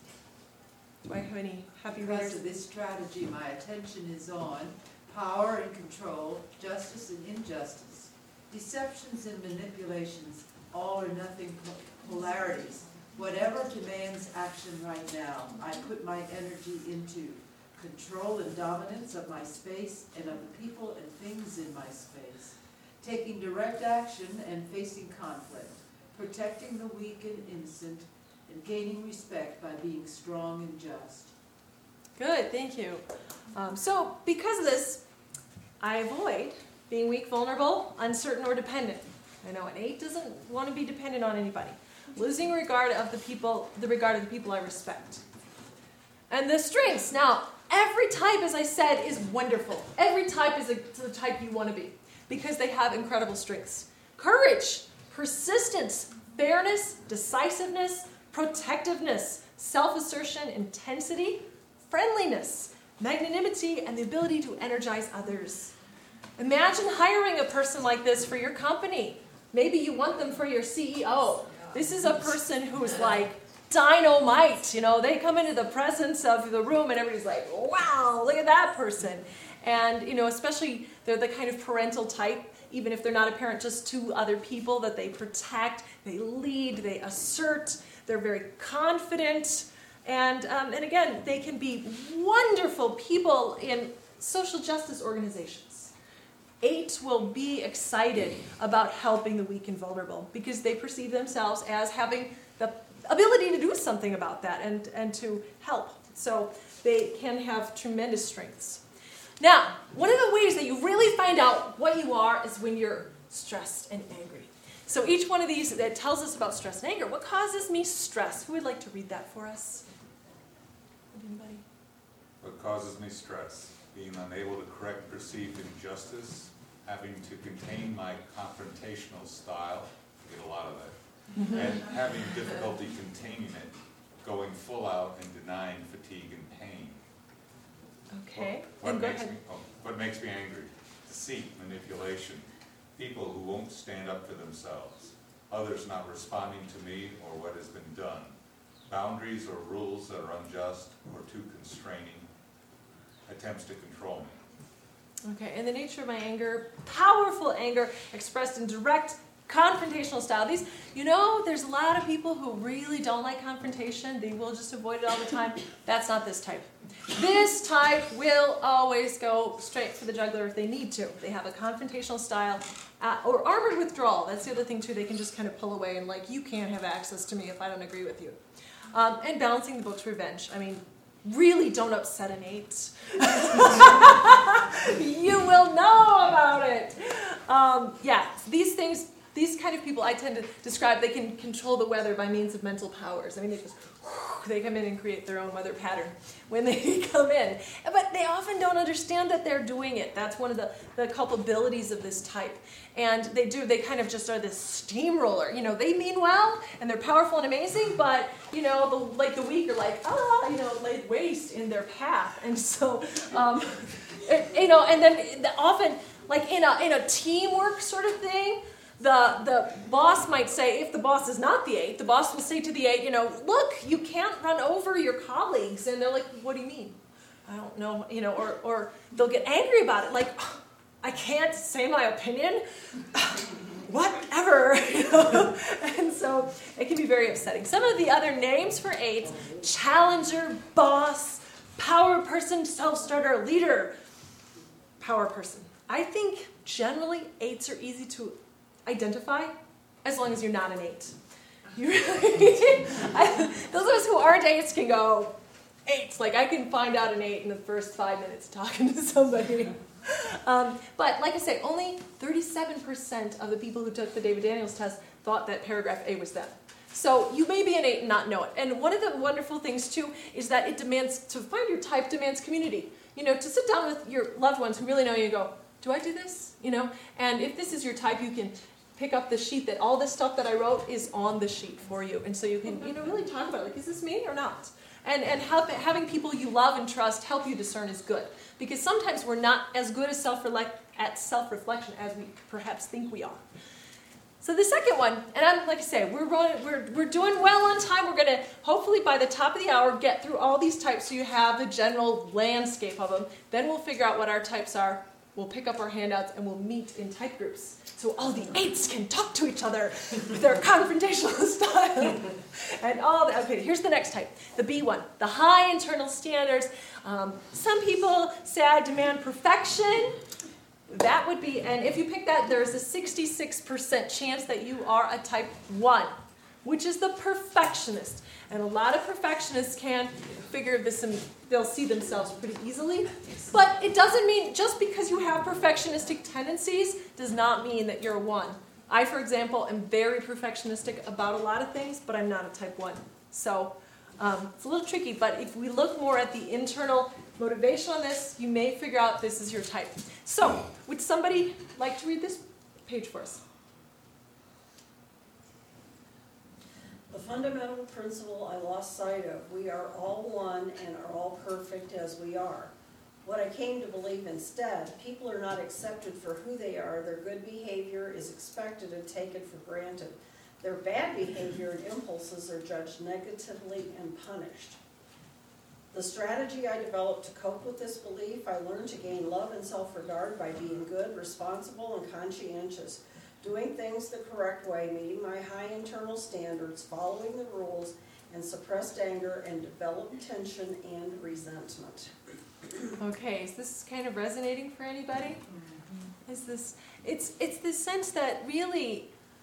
S1: Do I have any happy readers?
S12: Because of this strategy, my attention is on power and control, justice and injustice, deceptions and manipulations, all or nothing polarities. Whatever demands action right now, I put my energy into control and dominance of my space and of the people and things in my space, taking direct action and facing conflict, protecting the weak and innocent, and gaining respect by being strong and just.
S1: Good, thank you. So because of this, I avoid being weak, vulnerable, uncertain, or dependent. I know an 8 doesn't want to be dependent on anybody. Losing regard of the regard of the people I respect. And the strengths. Now, every type, as I said, is wonderful. Every type is the type you want to be because they have incredible strengths. Courage, persistence, fairness, decisiveness, protectiveness, self-assertion, intensity, friendliness, magnanimity, and the ability to energize others. Imagine hiring a person like this for your company. Maybe you want them for your CEO. This is a person who's like dynamite. They come into the presence of the room and everybody's like, wow, look at that person. And, especially they're the kind of parental type, even if they're not a parent, just to other people that they protect, they lead, they assert, they're very confident. And again, they can be wonderful people in social justice organizations. 8 will be excited about helping the weak and vulnerable because they perceive themselves as having the ability to do something about that and to help. So they can have tremendous strengths. Now, one of the ways that you really find out what you are is when you're stressed and angry. So each one of these that tells us about stress and anger. What causes me stress? Who would like to read that for us? Anybody?
S13: What causes me stress? Being unable to correct perceived injustice, having to contain my confrontational style, I get a lot of that, and having difficulty containing it, going full out and denying fatigue and pain.
S1: Okay.
S13: What makes me angry? Deceit, manipulation, people who won't stand up for themselves, others not responding to me or what has been done, boundaries or rules that are unjust or too constraining, attempts to control me.
S1: Okay, and the nature of my anger, powerful anger expressed in direct confrontational style. There's a lot of people who really don't like confrontation. They will just avoid it all the time. That's not this type. This type will always go straight for the jugular if they need to. They have a confrontational style or armored withdrawal. That's the other thing too. They can just kind of pull away and you can't have access to me if I don't agree with you. And balancing the book's revenge. Really don't upset an 8. You will know about it. These kind of people I tend to describe, they can control the weather by means of mental powers. They come in and create their own weather pattern when they come in. But they often don't understand that they're doing it. That's one of the culpabilities of this type. And they kind of just are this steamroller. They mean well, and they're powerful and amazing, but, the weak are laid waste in their path. And so, and then often, in a teamwork sort of thing, the boss might say, if the boss is not the 8, the boss will say to the 8, look, you can't run over your colleagues. And they're like, what do you mean? I don't know, or they'll get angry about it. I can't say my opinion. Whatever. You know? And so it can be very upsetting. Some of the other names for 8s: challenger, boss, power person, self-starter, leader, power person. I think generally 8s are easy to identify as long as you're not an 8. You really, those of us who aren't 8s can go 8s. Like I can find out an 8 in the first 5 minutes talking to somebody. But like I say, only 37% of the people who took the David Daniels test thought that paragraph A was them. So you may be an 8 and not know it. And one of the wonderful things too is that it demands, to find your type demands community. You know, to sit down with your loved ones who really know you and go, do I do this? You know, and if this is your type, you can pick up the sheet that all this stuff that I wrote is on the sheet for you. And so you can, you know, really talk about it. Like, is this me or not? And having people you love and trust help you discern is good. Because sometimes we're not as good as self-reflection as we perhaps think we are. So the second one, and I'm like I say, we're doing well on time. We're going to hopefully by the top of the hour get through all these types so you have the general landscape of them. Then we'll figure out what our types are. We'll pick up our handouts and we'll meet in type groups. So all the 8s can talk to each other with their confrontational style. And all that. Okay, here's the next type, the B one, the high internal standards. Some people say I demand perfection. That would be, and if you pick that, there's a 66% chance that you are a type 1, which is the perfectionist. And a lot of perfectionists can figure this and they'll see themselves pretty easily. But it doesn't mean, just because you have perfectionistic tendencies does not mean that you're a 1. I, for example, am very perfectionistic about a lot of things, but I'm not a type 1. So it's a little tricky, but if we look more at the internal motivation on this, you may figure out this is your type. So, would somebody like to read this page for us?
S14: The fundamental principle I lost sight of: we are all one and are all perfect as we are. What I came to believe instead: people are not accepted for who they are. Their good behavior is expected and taken for granted. Their bad behavior and impulses are judged negatively and punished. The strategy I developed to cope with this belief: I learned to gain love and self-regard by being good, responsible, and conscientious, doing things the correct way, meeting my high internal standards, following the rules, and suppressed anger and developed tension and resentment.
S1: Okay, is this kind of resonating for anybody? Is this, it's this sense that really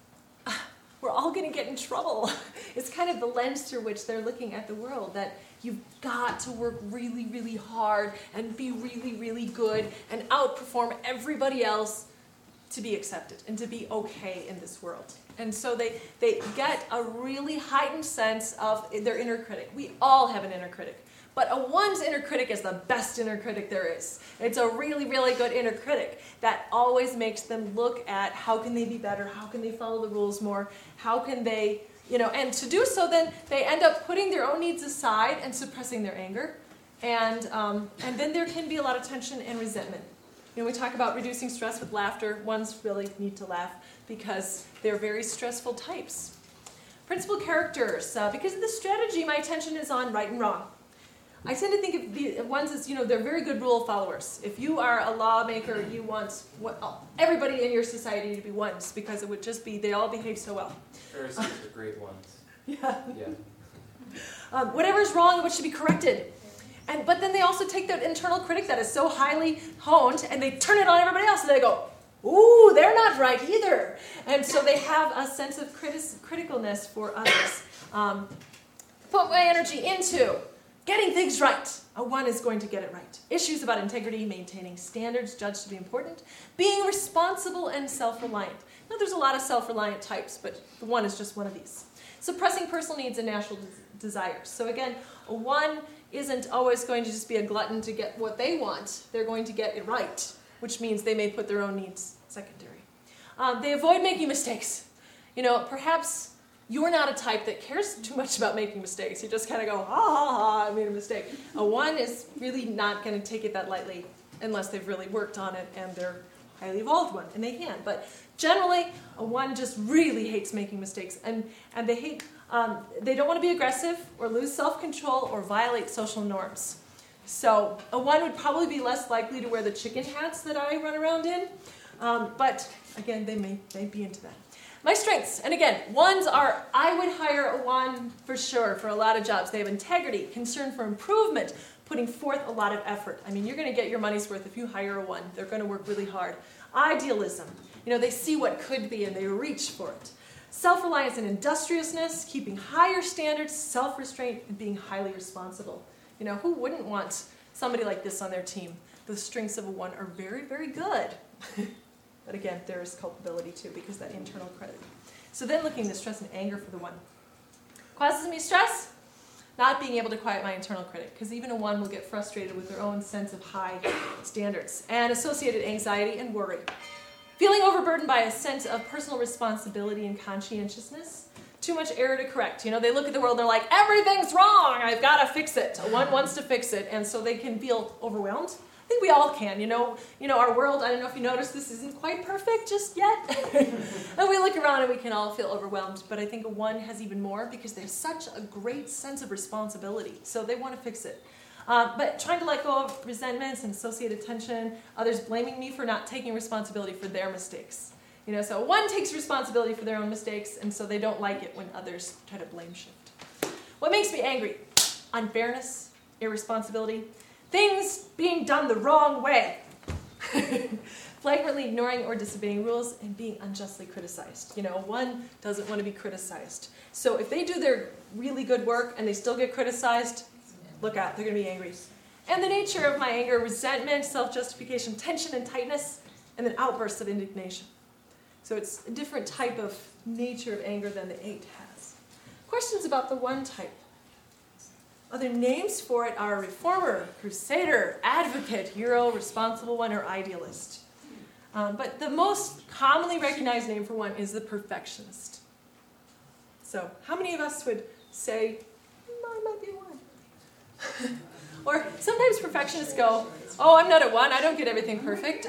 S1: we're all going to get in trouble. It's kind of the lens through which they're looking at the world, that you've got to work really, really hard and be really, really good and outperform everybody else to be accepted and to be okay in this world. And so they get a really heightened sense of their inner critic. We all have an inner critic. But a 1's inner critic is the best inner critic there is. It's a really, really good inner critic that always makes them look at how can they be better, how can they follow the rules more, how can they, you know, and to do so then they end up putting their own needs aside and suppressing their anger. And then there can be a lot of tension and resentment. You know, we talk about reducing stress with laughter. 1s really need to laugh because they're very stressful types. Principal characters. Because of the strategy, my attention is on right and wrong. I tend to think of the 1s as, you know, they're very good rule followers. If you are a lawmaker, you want everybody in your society to be 1s because it would just be, they all behave so well.
S15: Pharisees are great ones.
S1: Yeah.
S15: Yeah.
S1: Whatever is wrong, what should be corrected. But then they also take that internal critic that is so highly honed and they turn it on everybody else and they go, ooh, they're not right either. And so they have a sense of criticalness for others. Put my energy into getting things right. A 1 is going to get it right. Issues about integrity, maintaining standards judged to be important, being responsible and self-reliant. Now there's a lot of self-reliant types, but the 1 is just one of these. Suppressing personal needs and natural desires. So again, a 1 isn't always going to just be a glutton to get what they want. They're going to get it right, which means they may put their own needs secondary. They avoid making mistakes. You know, perhaps you're not a type that cares too much about making mistakes. You just kind of go, ha, ha, ha, I made a mistake. A 1 is really not going to take it that lightly unless they've really worked on it and they're a highly evolved 1, and they can. But generally, a 1 just really hates making mistakes, and they hate. They don't want to be aggressive or lose self-control or violate social norms. So a 1 would probably be less likely to wear the chicken hats that I run around in. But again, they may be into that. My strengths, and again, 1s are, I would hire a 1 for sure for a lot of jobs. They have integrity, concern for improvement, putting forth a lot of effort. I mean, you're going to get your money's worth if you hire a 1. They're going to work really hard. Idealism, they see what could be and they reach for it. Self-reliance and industriousness, keeping higher standards, self-restraint, and being highly responsible. Who wouldn't want somebody like this on their team? The strengths of a 1 are very, very good. But again, there is culpability too, because that internal credit. So then looking at the stress and anger for the 1. Causes me stress? Not being able to quiet my internal critic, because even a 1 will get frustrated with their own sense of high standards. And associated anxiety and worry. Feeling overburdened by a sense of personal responsibility and conscientiousness. Too much error to correct. They look at the world and they're like, everything's wrong, I've got to fix it. A 1 wants to fix it, and so they can feel overwhelmed. I think we all can, our world, I don't know if you noticed, this isn't quite perfect just yet. And we look around and we can all feel overwhelmed, but I think a 1 has even more because they have such a great sense of responsibility, so they want to fix it. But trying to let go of resentments and associated tension, others blaming me for not taking responsibility for their mistakes. So 1 takes responsibility for their own mistakes, and so they don't like it when others try to blame shift. What makes me angry? Unfairness, irresponsibility, things being done the wrong way. Flagrantly ignoring or disobeying rules and being unjustly criticized. 1 doesn't want to be criticized. So if they do their really good work and they still get criticized, look out, they're going to be angry. And the nature of my anger, resentment, self-justification, tension and tightness, and then outbursts of indignation. So it's a different type of nature of anger than the 8 has. Questions about the 1 type. Other names for it are reformer, crusader, advocate, hero, responsible 1, or idealist. But the most commonly recognized name for 1 is the perfectionist. So how many of us would say, I might be a 1? Or sometimes perfectionists go, oh, I'm not a 1, I don't get everything perfect.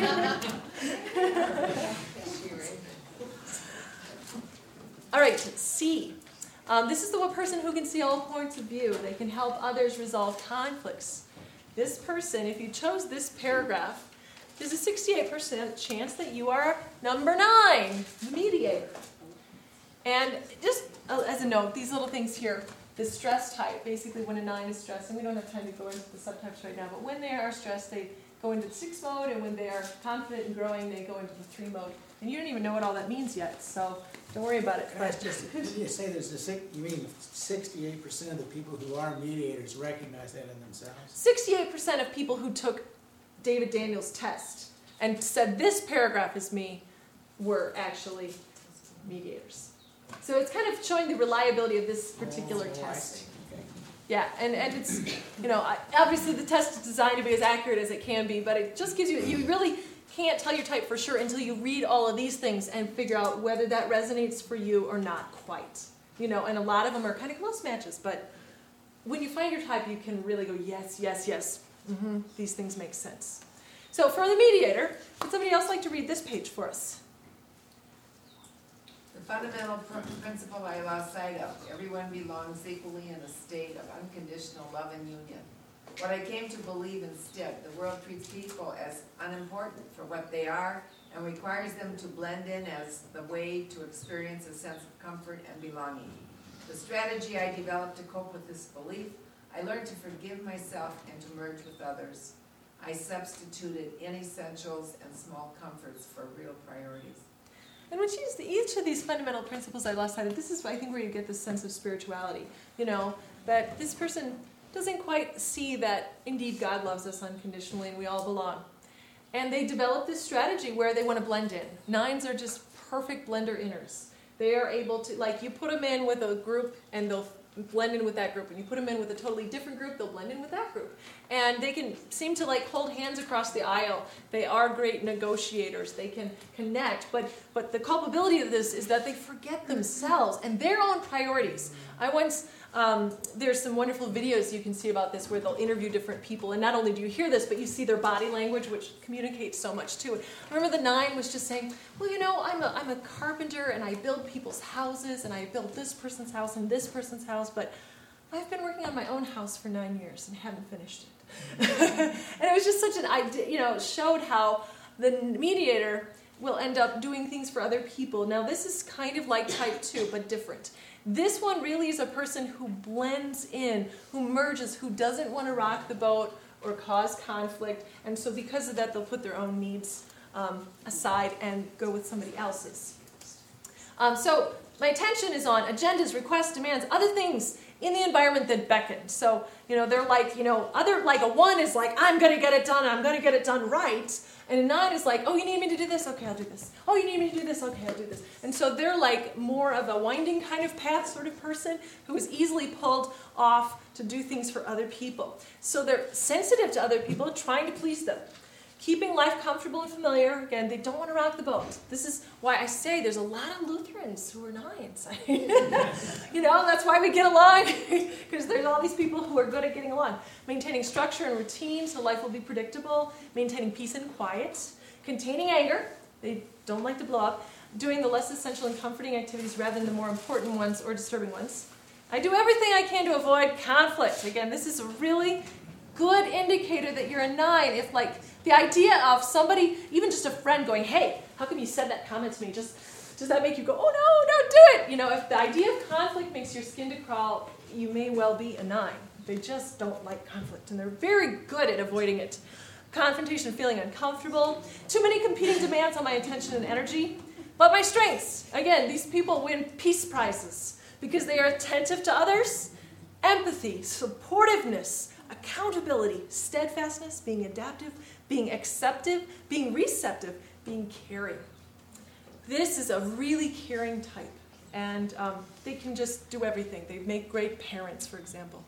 S1: All right, C. This is the one person who can see all points of view. They can help others resolve conflicts. This person, if you chose this paragraph, there's a 68% chance that you are number 9, the mediator. And just as a note, these little things here, the stress type, basically when a 9 is stressed, and we don't have time to go into the subtypes right now, but when they are stressed, they go into the 6 mode, and when they are confident and growing, they go into the 3 mode. And you don't even know what all that means yet, so don't worry about it.
S7: Did you say you mean 68% of the people who are mediators recognize that in themselves?
S1: 68% of people who took David Daniels' test and said this paragraph is me were actually mediators. So it's kind of showing the reliability of this particular test.
S7: Okay.
S1: Yeah, and it's, obviously the test is designed to be as accurate as it can be, but it just gives you really can't tell your type for sure until you read all of these things and figure out whether that resonates for you or not quite. And a lot of them are kind of close matches, but when you find your type, you can really go, yes, yes, yes, these things make sense. So for the mediator, would somebody else like to read this page for us?
S12: The fundamental principle I lost sight of. Everyone belongs equally in a state of unconditional love and union. What I came to believe instead, the world treats people as unimportant for what they are and requires them to blend in as the way to experience a sense of comfort and belonging. The strategy I developed to cope with this belief, I learned to forgive myself and to merge with others. I substituted inessentials and small comforts for real priorities.
S1: And when she used each of these fundamental principles I lost sight of, this is, I think, where you get this sense of spirituality. That this person doesn't quite see that, indeed, God loves us unconditionally and we all belong. And they develop this strategy where they want to blend in. 9s are just perfect blender inners. They are able to, you put them in with a group and they'll blend in with that group. And you put them in with a totally different group, they'll blend in with that group. And they can seem to hold hands across the aisle. They are great negotiators. They can connect. But the culpability of this is that they forget themselves and their own priorities. There's some wonderful videos you can see about this where they'll interview different people. And not only do you hear this, but you see their body language, which communicates so much too. I remember the 9 was just saying, I'm a carpenter and I build people's houses and I build this person's house and this person's house, but I've been working on my own house for 9 years and haven't finished it. And it was just such an idea, it showed how the mediator will end up doing things for other people. Now this is kind of like type 2, but different. This one really is a person who blends in, who merges, who doesn't want to rock the boat or cause conflict, and so because of that they'll put their own needs aside and go with somebody else's. So my attention is on agendas, requests, demands, other things in the environment that beckon. So, they're like, like a 1 is like, I'm going to get it done, I'm going to get it done right. And a 9 is like, oh, you need me to do this? Okay, I'll do this. Oh, you need me to do this? Okay, I'll do this. And so they're like more of a winding kind of path sort of person who is easily pulled off to do things for other people. So they're sensitive to other people, trying to please them. Keeping life comfortable and familiar. Again, they don't want to rock the boat. This is why I say there's a lot of Lutherans who are 9s. That's why we get along, because there's all these people who are good at getting along. Maintaining structure and routine so life will be predictable. Maintaining peace and quiet. Containing anger. They don't like to blow up. Doing the less essential and comforting activities rather than the more important ones or disturbing ones. I do everything I can to avoid conflict. Again, this is a really good indicator that you're a 9 if the idea of somebody, even just a friend going, hey, how come you said that comment to me? Does that make you go, oh no, don't do it? If the idea of conflict makes your skin to crawl, you may well be a 9. They just don't like conflict, and they're very good at avoiding it. Confrontation, feeling uncomfortable. Too many competing demands on my attention and energy. But my strengths, again, these people win peace prizes because they are attentive to others. Empathy, supportiveness, accountability, steadfastness, being adaptive, being acceptive, being receptive, being caring. This is a really caring type, and they can just do everything. They make great parents, for example.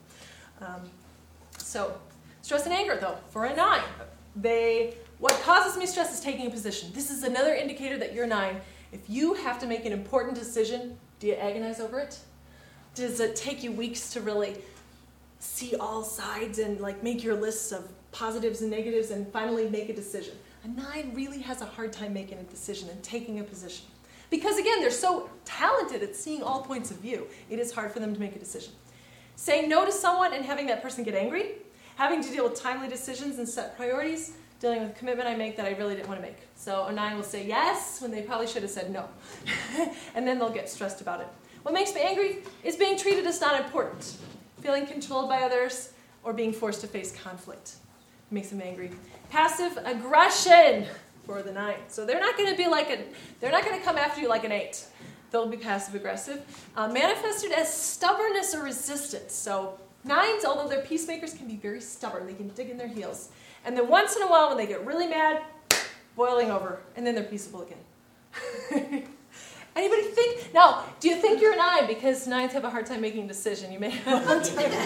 S1: So, stress and anger, though, for a 9. What causes me stress is taking a position. This is another indicator that you're 9. If you have to make an important decision, do you agonize over it? Does it take you weeks to really see all sides and make your lists of positives and negatives and finally make a decision? A 9 really has a hard time making a decision and taking a position. Because again, they're so talented at seeing all points of view, it is hard for them to make a decision. Saying no to someone and having that person get angry, having to deal with timely decisions and set priorities, dealing with a commitment I make that I really didn't want to make. So a 9 will say yes when they probably should have said no. And then they'll get stressed about it. What makes me angry is being treated as not important, feeling controlled by others, or being forced to face conflict. It makes them angry. Passive aggression for the 9. So they're not going to be they're not going to come after you like an 8. They'll be passive aggressive. Manifested as stubbornness or resistance. So 9s, although they're peacemakers, can be very stubborn. They can dig in their heels. And then once in a while, when they get really mad, boiling over, and then they're peaceable again. Anybody think? Now, do you think you're a 9 because 9s have a hard time making a decision? You may have a hard time.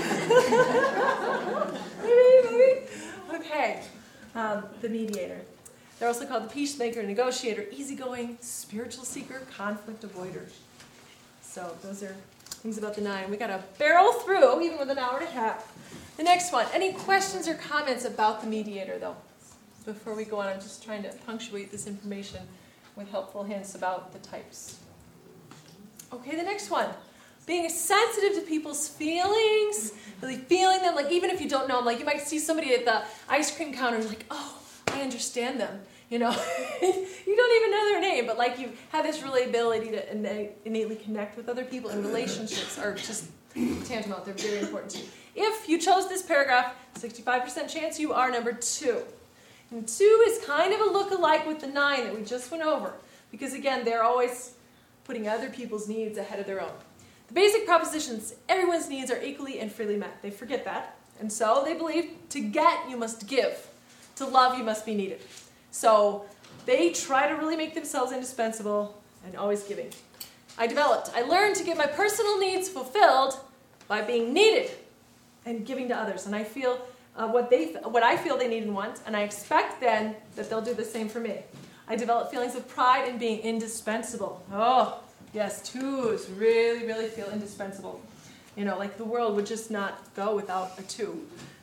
S1: Maybe. Okay. The mediator. They're also called the peacemaker, negotiator, easygoing, spiritual seeker, conflict avoider. So those are things about the 9. We got to barrel through, even with an hour and a half. The next one. Any questions or comments about the mediator, though? Before we go on, I'm just trying to punctuate this information with helpful hints about the types. Okay, the next one. Being sensitive to people's feelings, really feeling them, even if you don't know them, you might see somebody at the ice cream counter and oh, I understand them, you don't even know their name, but you have this really ability to innately connect with other people, and relationships are just tantamount, they're very important to you. If you chose this paragraph, 65% chance you are number 2. And 2 is kind of a look-alike with the 9 that we just went over. Because again, they're always putting other people's needs ahead of their own. The basic propositions, everyone's needs are equally and freely met. They forget that. And so they believe to get, you must give. To love, you must be needed. So they try to really make themselves indispensable and always giving. I learned to get my personal needs fulfilled by being needed and giving to others. And I feel what I feel they need and want, and I expect then that they'll do the same for me. I develop feelings of pride in being indispensable. Oh, yes, 2s really, really feel indispensable. The world would just not go without a 2.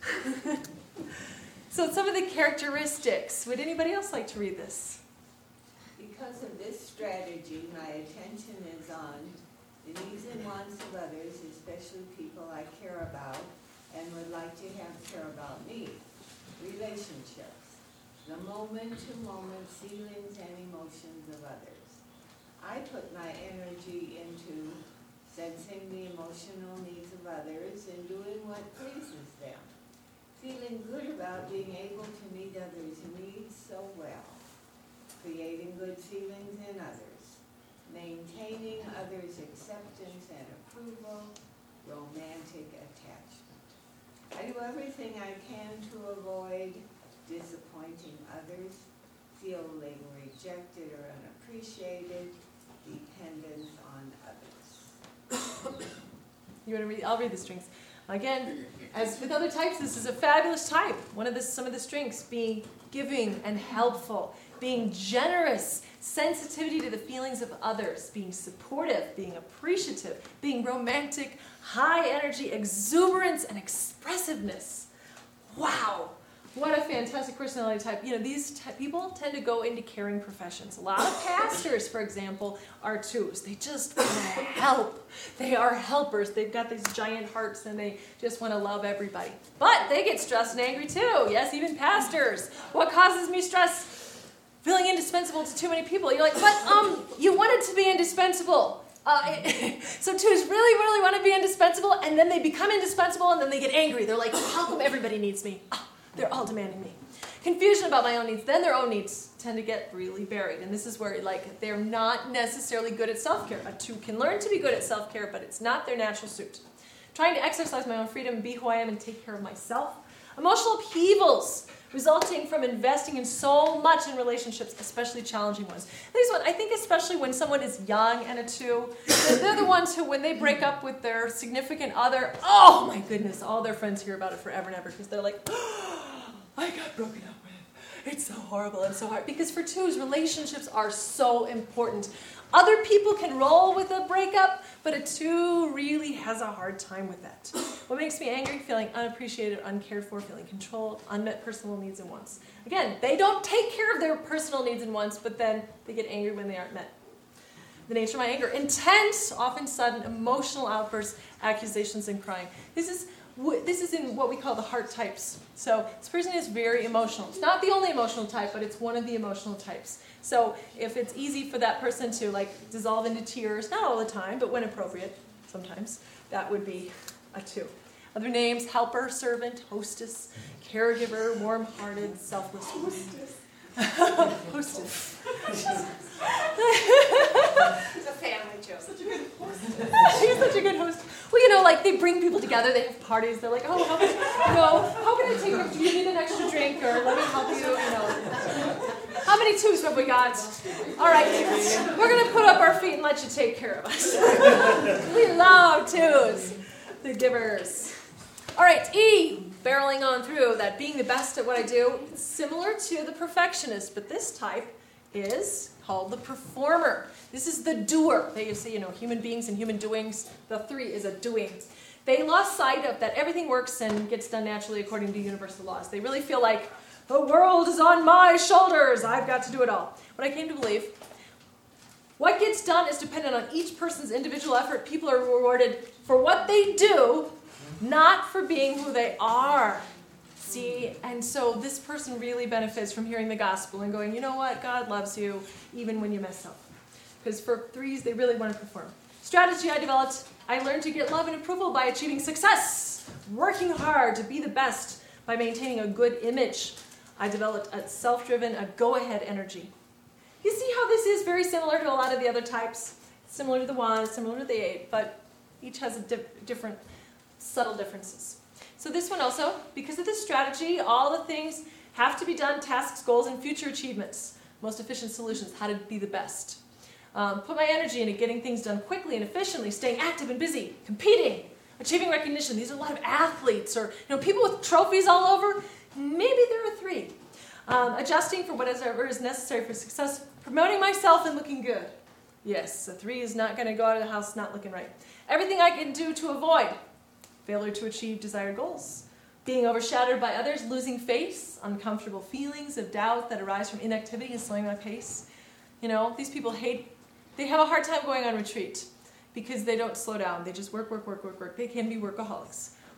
S1: So some of the characteristics. Would anybody else like to read this?
S12: Because of this strategy, my attention is on the needs and wants of others, especially people I care about. and would like to care about me. Relationships, the moment-to-moment feelings and emotions of others. I put my energy into sensing the emotional needs of others and doing what pleases them. Feeling good about being able to meet others' needs so well. Creating good feelings in others. Maintaining others' acceptance and approval. Romantic attachment. I do everything I can to avoid disappointing others, feeling rejected or unappreciated, dependent on others.
S1: You want to read? I'll read the strengths. Again, as with other types, this is a fabulous type. Some of the strengths being giving and helpful, being generous, sensitivity to the feelings of others, being supportive, being appreciative, being romantic, high energy, exuberance, and expressiveness. Wow. What a fantastic personality type. You know, these people tend to go into caring professions. A lot of pastors, for example, are twos. They just want to help. They are helpers. They've got these giant hearts and they just want to love everybody. But they get stressed and angry too. Yes, even pastors. What causes me stress? Feeling indispensable to too many people. You're like, but you wanted to be indispensable. So twos really want to be indispensable, and then they become indispensable, and then they get angry. They're like, how come everybody needs me? They're all demanding me. Confusion about my own needs. Then their own needs tend to get really buried. And this is where they're not necessarily good at self-care. A two can learn to be good at self-care, but it's not their natural suit. Trying to exercise my own freedom and be who I am and take care of myself. Emotional upheavals resulting from investing in so much in relationships, especially challenging ones. This one, I think especially when someone is young and a two, they're the ones who, when they break up with their significant other, oh my goodness, all their friends hear about it forever and ever because they're like, I got broken up with. It's so horrible and so hard. Because for twos, relationships are so important. Other people can roll with a breakup, but a two really has a hard time with that. What makes me angry? Feeling unappreciated, uncared for, feeling controlled, unmet personal needs and wants. Again, they don't take care of their personal needs and wants, but then they get angry when they aren't met. The nature of my anger: intense, often sudden, emotional outbursts, accusations, and crying. This is in what we call the heart types. So this person is very emotional. It's not the only emotional type, but it's one of the emotional types. So if it's easy for that person to dissolve into tears, not all the time, but when appropriate, sometimes, that would be a two. Other names: helper, servant, hostess, caregiver, warm-hearted, selfless. Hostess.
S2: It's a family joke.
S1: Such a good host. He's such a good host. Well, they bring people together. They have parties. They're like, oh, how can I take you? Do you need an extra drink? Or let me help you? How many twos have we got? All right, we're going to put up our feet and let you take care of us. We love twos. The givers. All right, E, barreling on through that, being the best at what I do. It's similar to the perfectionist, but this type is called the performer. This is the doer. They say, human beings and human doings. The three is a doing. They lost sight of that everything works and gets done naturally according to universal laws. They really feel like the world is on my shoulders. I've got to do it all. What I came to believe, what gets done is dependent on each person's individual effort. People are rewarded for what they do, not for being who they are. See, and so this person really benefits from hearing the gospel and going, you know what, God loves you even when you mess up. Because for threes, they really want to perform. Strategy I developed: I learned to get love and approval by achieving success, working hard to be the best by maintaining a good image. I developed a self-driven, a go-ahead energy. You see how this is very similar to a lot of the other types? Similar to the 1, similar to the 8, but each has a different, subtle differences. So this one also, because of this strategy, all the things have to be done: tasks, goals, and future achievements. Most efficient solutions, how to be the best. Put my energy into getting things done quickly and efficiently, staying active and busy, competing, achieving recognition. These are a lot of athletes or people with trophies all over. Maybe they're a 3. Adjusting for whatever is necessary for success, promoting myself and looking good. Yes, a 3 is not going to go out of the house not looking right. Everything I can do to avoid failure to achieve desired goals. Being overshadowed by others, losing face, uncomfortable feelings of doubt that arise from inactivity and slowing my pace. These people they have a hard time going on retreat because they don't slow down. They just work. They can be workaholics.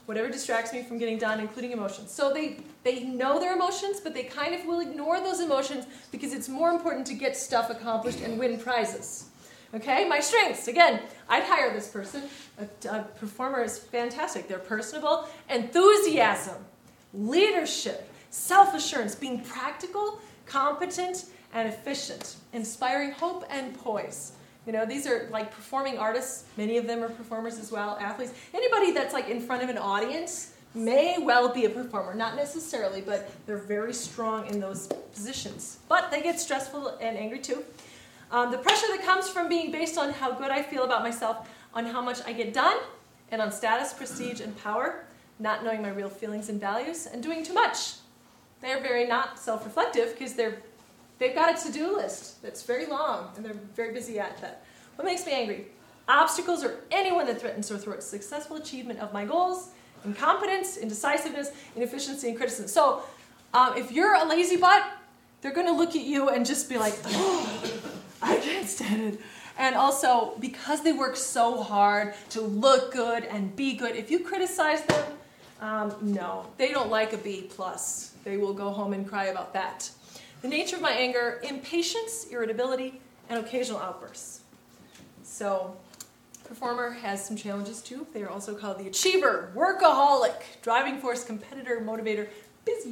S1: whatever distracts me from getting done, including emotions. So they know their emotions, but they kind of will ignore those emotions because it's more important to get stuff accomplished and win prizes. Okay, my strengths. Again, I'd hire this person. A performer is fantastic. They're personable, enthusiasm, leadership, self-assurance, being practical, competent, and efficient, inspiring hope and poise. You know, these are like performing artists. Many of them are performers as well, athletes. Anybody that's like in front of an audience may well be a performer. Not necessarily, but they're very strong in those positions. But they get stressful and angry too. The pressure that comes from being based on how good I feel about myself, on how much I get done, and on status, prestige, and power, not knowing my real feelings and values, and doing too much. They're very not self-reflective because they've got a to-do list that's very long, and they're very busy at that. What makes me angry? Obstacles or anyone that threatens or thwarts successful achievement of my goals, incompetence, indecisiveness, inefficiency, and criticism. So if you're a lazy butt, they're going to look at you and just be like, oh, I can't stand it. And also, because they work so hard to look good and be good, if you criticize them, no, they don't like a B+. They will go home and cry about that. The nature of my anger: impatience, irritability, and occasional outbursts. So, performer has some challenges too. They are also called the achiever, workaholic, driving force, competitor, motivator, busy.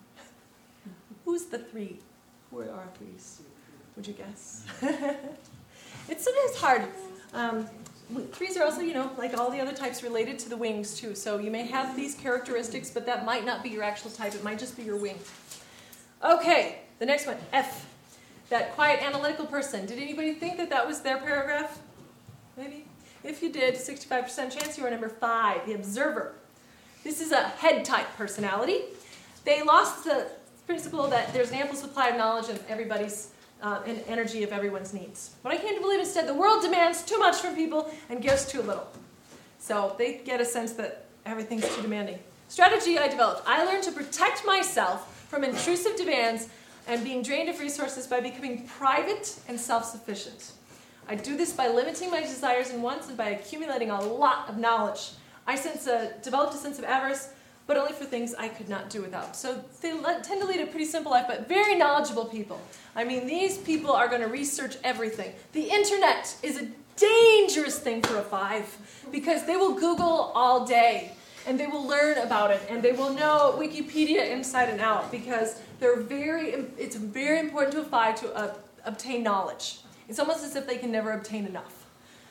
S1: Who's the three? Who are our threes? Would you guess? It's sometimes hard. Threes are also, you know, like all the other types, related to the wings too. So you may have these characteristics, but that might not be your actual type. It might just be your wing. Okay, the next one, F. That quiet, analytical person. Did anybody think that that was their paragraph? Maybe? If you did, 65% chance you are number 5, the observer. This is a head type personality. They lost the principle that there's an ample supply of knowledge of everybody's and energy of everyone's needs. What I came to believe instead, the world demands too much from people and gives too little. So they get a sense that everything's too demanding. Strategy I developed. I learned to protect myself from intrusive demands and being drained of resources by becoming private and self-sufficient. I do this by limiting my desires and wants and by accumulating a lot of knowledge. I developed a sense of avarice, but only for things I could not do without. So they tend to lead a pretty simple life, but very knowledgeable people. I mean, these people are going to research everything. The internet is a dangerous thing for a 5 because they will Google all day and they will learn about it and they will know Wikipedia inside and out because it's very important to a 5 to obtain knowledge. It's almost as if they can never obtain enough.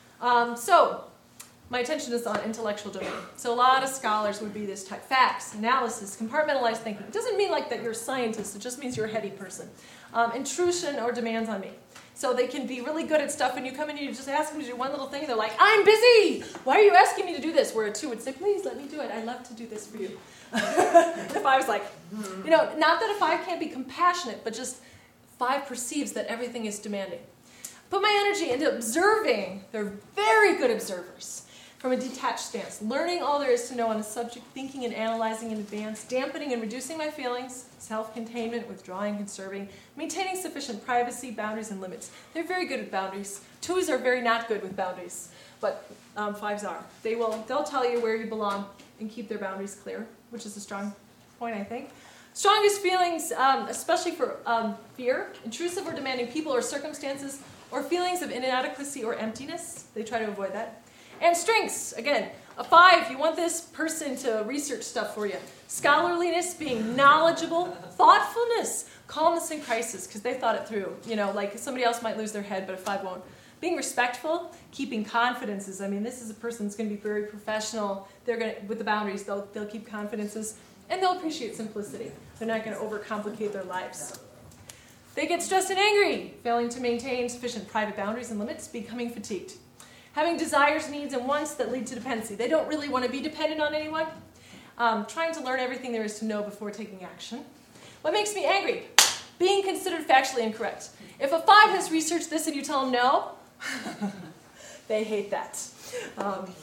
S1: So my attention is on intellectual domain. So a lot of scholars would be this type. Facts, analysis, compartmentalized thinking. It doesn't mean like that you're a scientist. It just means you're a heady person. Intrusion or demands on me. So they can be really good at stuff and you come in and you just ask them to do one little thing and they're like, I'm busy! Why are you asking me to do this? Where a 2 would say, please let me do it. I'd love to do this for you. If I was like, you know, not that a 5 can't be compassionate, but just 5 perceives that everything is demanding. Put my energy into observing. They're very good observers. From a detached stance, learning all there is to know on a subject, thinking and analyzing in advance, dampening and reducing my feelings, self-containment, withdrawing, conserving, maintaining sufficient privacy, boundaries, and limits. They're very good at boundaries. 2s are very not good with boundaries, but 5s are. They'll tell you where you belong and keep their boundaries clear, which is a strong point, I think. Strongest feelings, especially for fear, intrusive or demanding people or circumstances, or feelings of inadequacy or emptiness. They try to avoid that. And strengths, again, a 5, you want this person to research stuff for you. Scholarliness, being knowledgeable, thoughtfulness, calmness in crisis, because they thought it through. You know, like somebody else might lose their head, but a 5 won't. Being respectful, keeping confidences. I mean, this is a person that's going to be very professional. They're going to, with the boundaries, they'll keep confidences, and they'll appreciate simplicity. They're not going to overcomplicate their lives. They get stressed and angry, failing to maintain sufficient private boundaries and limits, becoming fatigued. Having desires, needs, and wants that lead to dependency. They don't really want to be dependent on anyone. Trying to learn everything there is to know before taking action. What makes me angry? Being considered factually incorrect. If a 5 has researched this and you tell them no, they hate that.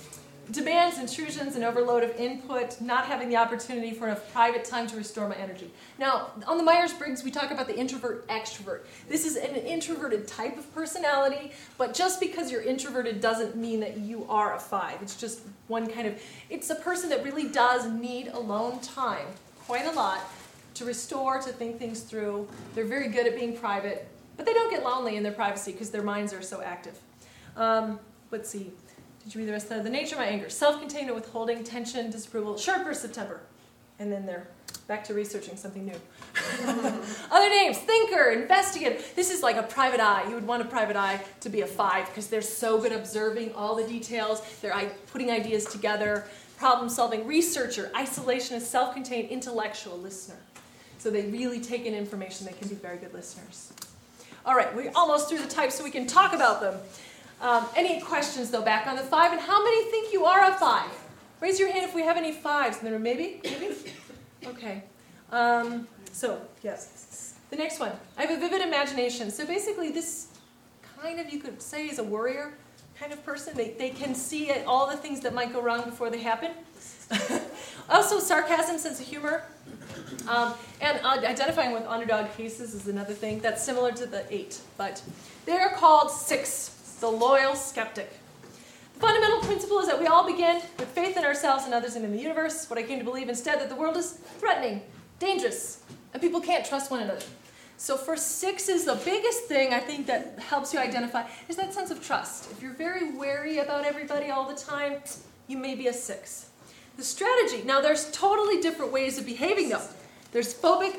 S1: demands, intrusions, and overload of input, not having the opportunity for enough private time to restore my energy. Now, on the Myers-Briggs, we talk about the introvert-extrovert. This is an introverted type of personality, but just because you're introverted doesn't mean that you are a 5. It's just one kind of, it's a person that really does need alone time, quite a lot, to restore, to think things through. They're very good at being private, but they don't get lonely in their privacy because their minds are so active. Let's see. Did you read the rest of the nature of my anger? Self-contained, withholding, tension, disapproval, sharp bursts of temper. And then they're back to researching something new. Other names, thinker, investigator. This is like a private eye. You would want a private eye to be a 5 because they're so good observing all the details. They're putting ideas together. Problem-solving, researcher, isolationist, self-contained, intellectual, listener. So they really take in information. They can be very good listeners. All right, we're almost through the types so we can talk about them. Any questions, though, back on the 5? And how many think you are a 5? Raise your hand if we have any 5s. And then maybe? Okay. So, yes. The next one. I have a vivid imagination. So basically this kind of, you could say, is a worrier kind of person. They can see all the things that might go wrong before they happen. Also, sarcasm, sense of humor. And identifying with underdog cases is another thing. That's similar to the 8. But they're called 6. The loyal skeptic. The fundamental principle is that we all begin with faith in ourselves and others and in the universe. What I came to believe instead, that the world is threatening, dangerous, and people can't trust one another. So for 6s, the biggest thing I think that helps you identify is that sense of trust. If you're very wary about everybody all the time, you may be a 6. The strategy, now there's totally different ways of behaving though. There's phobic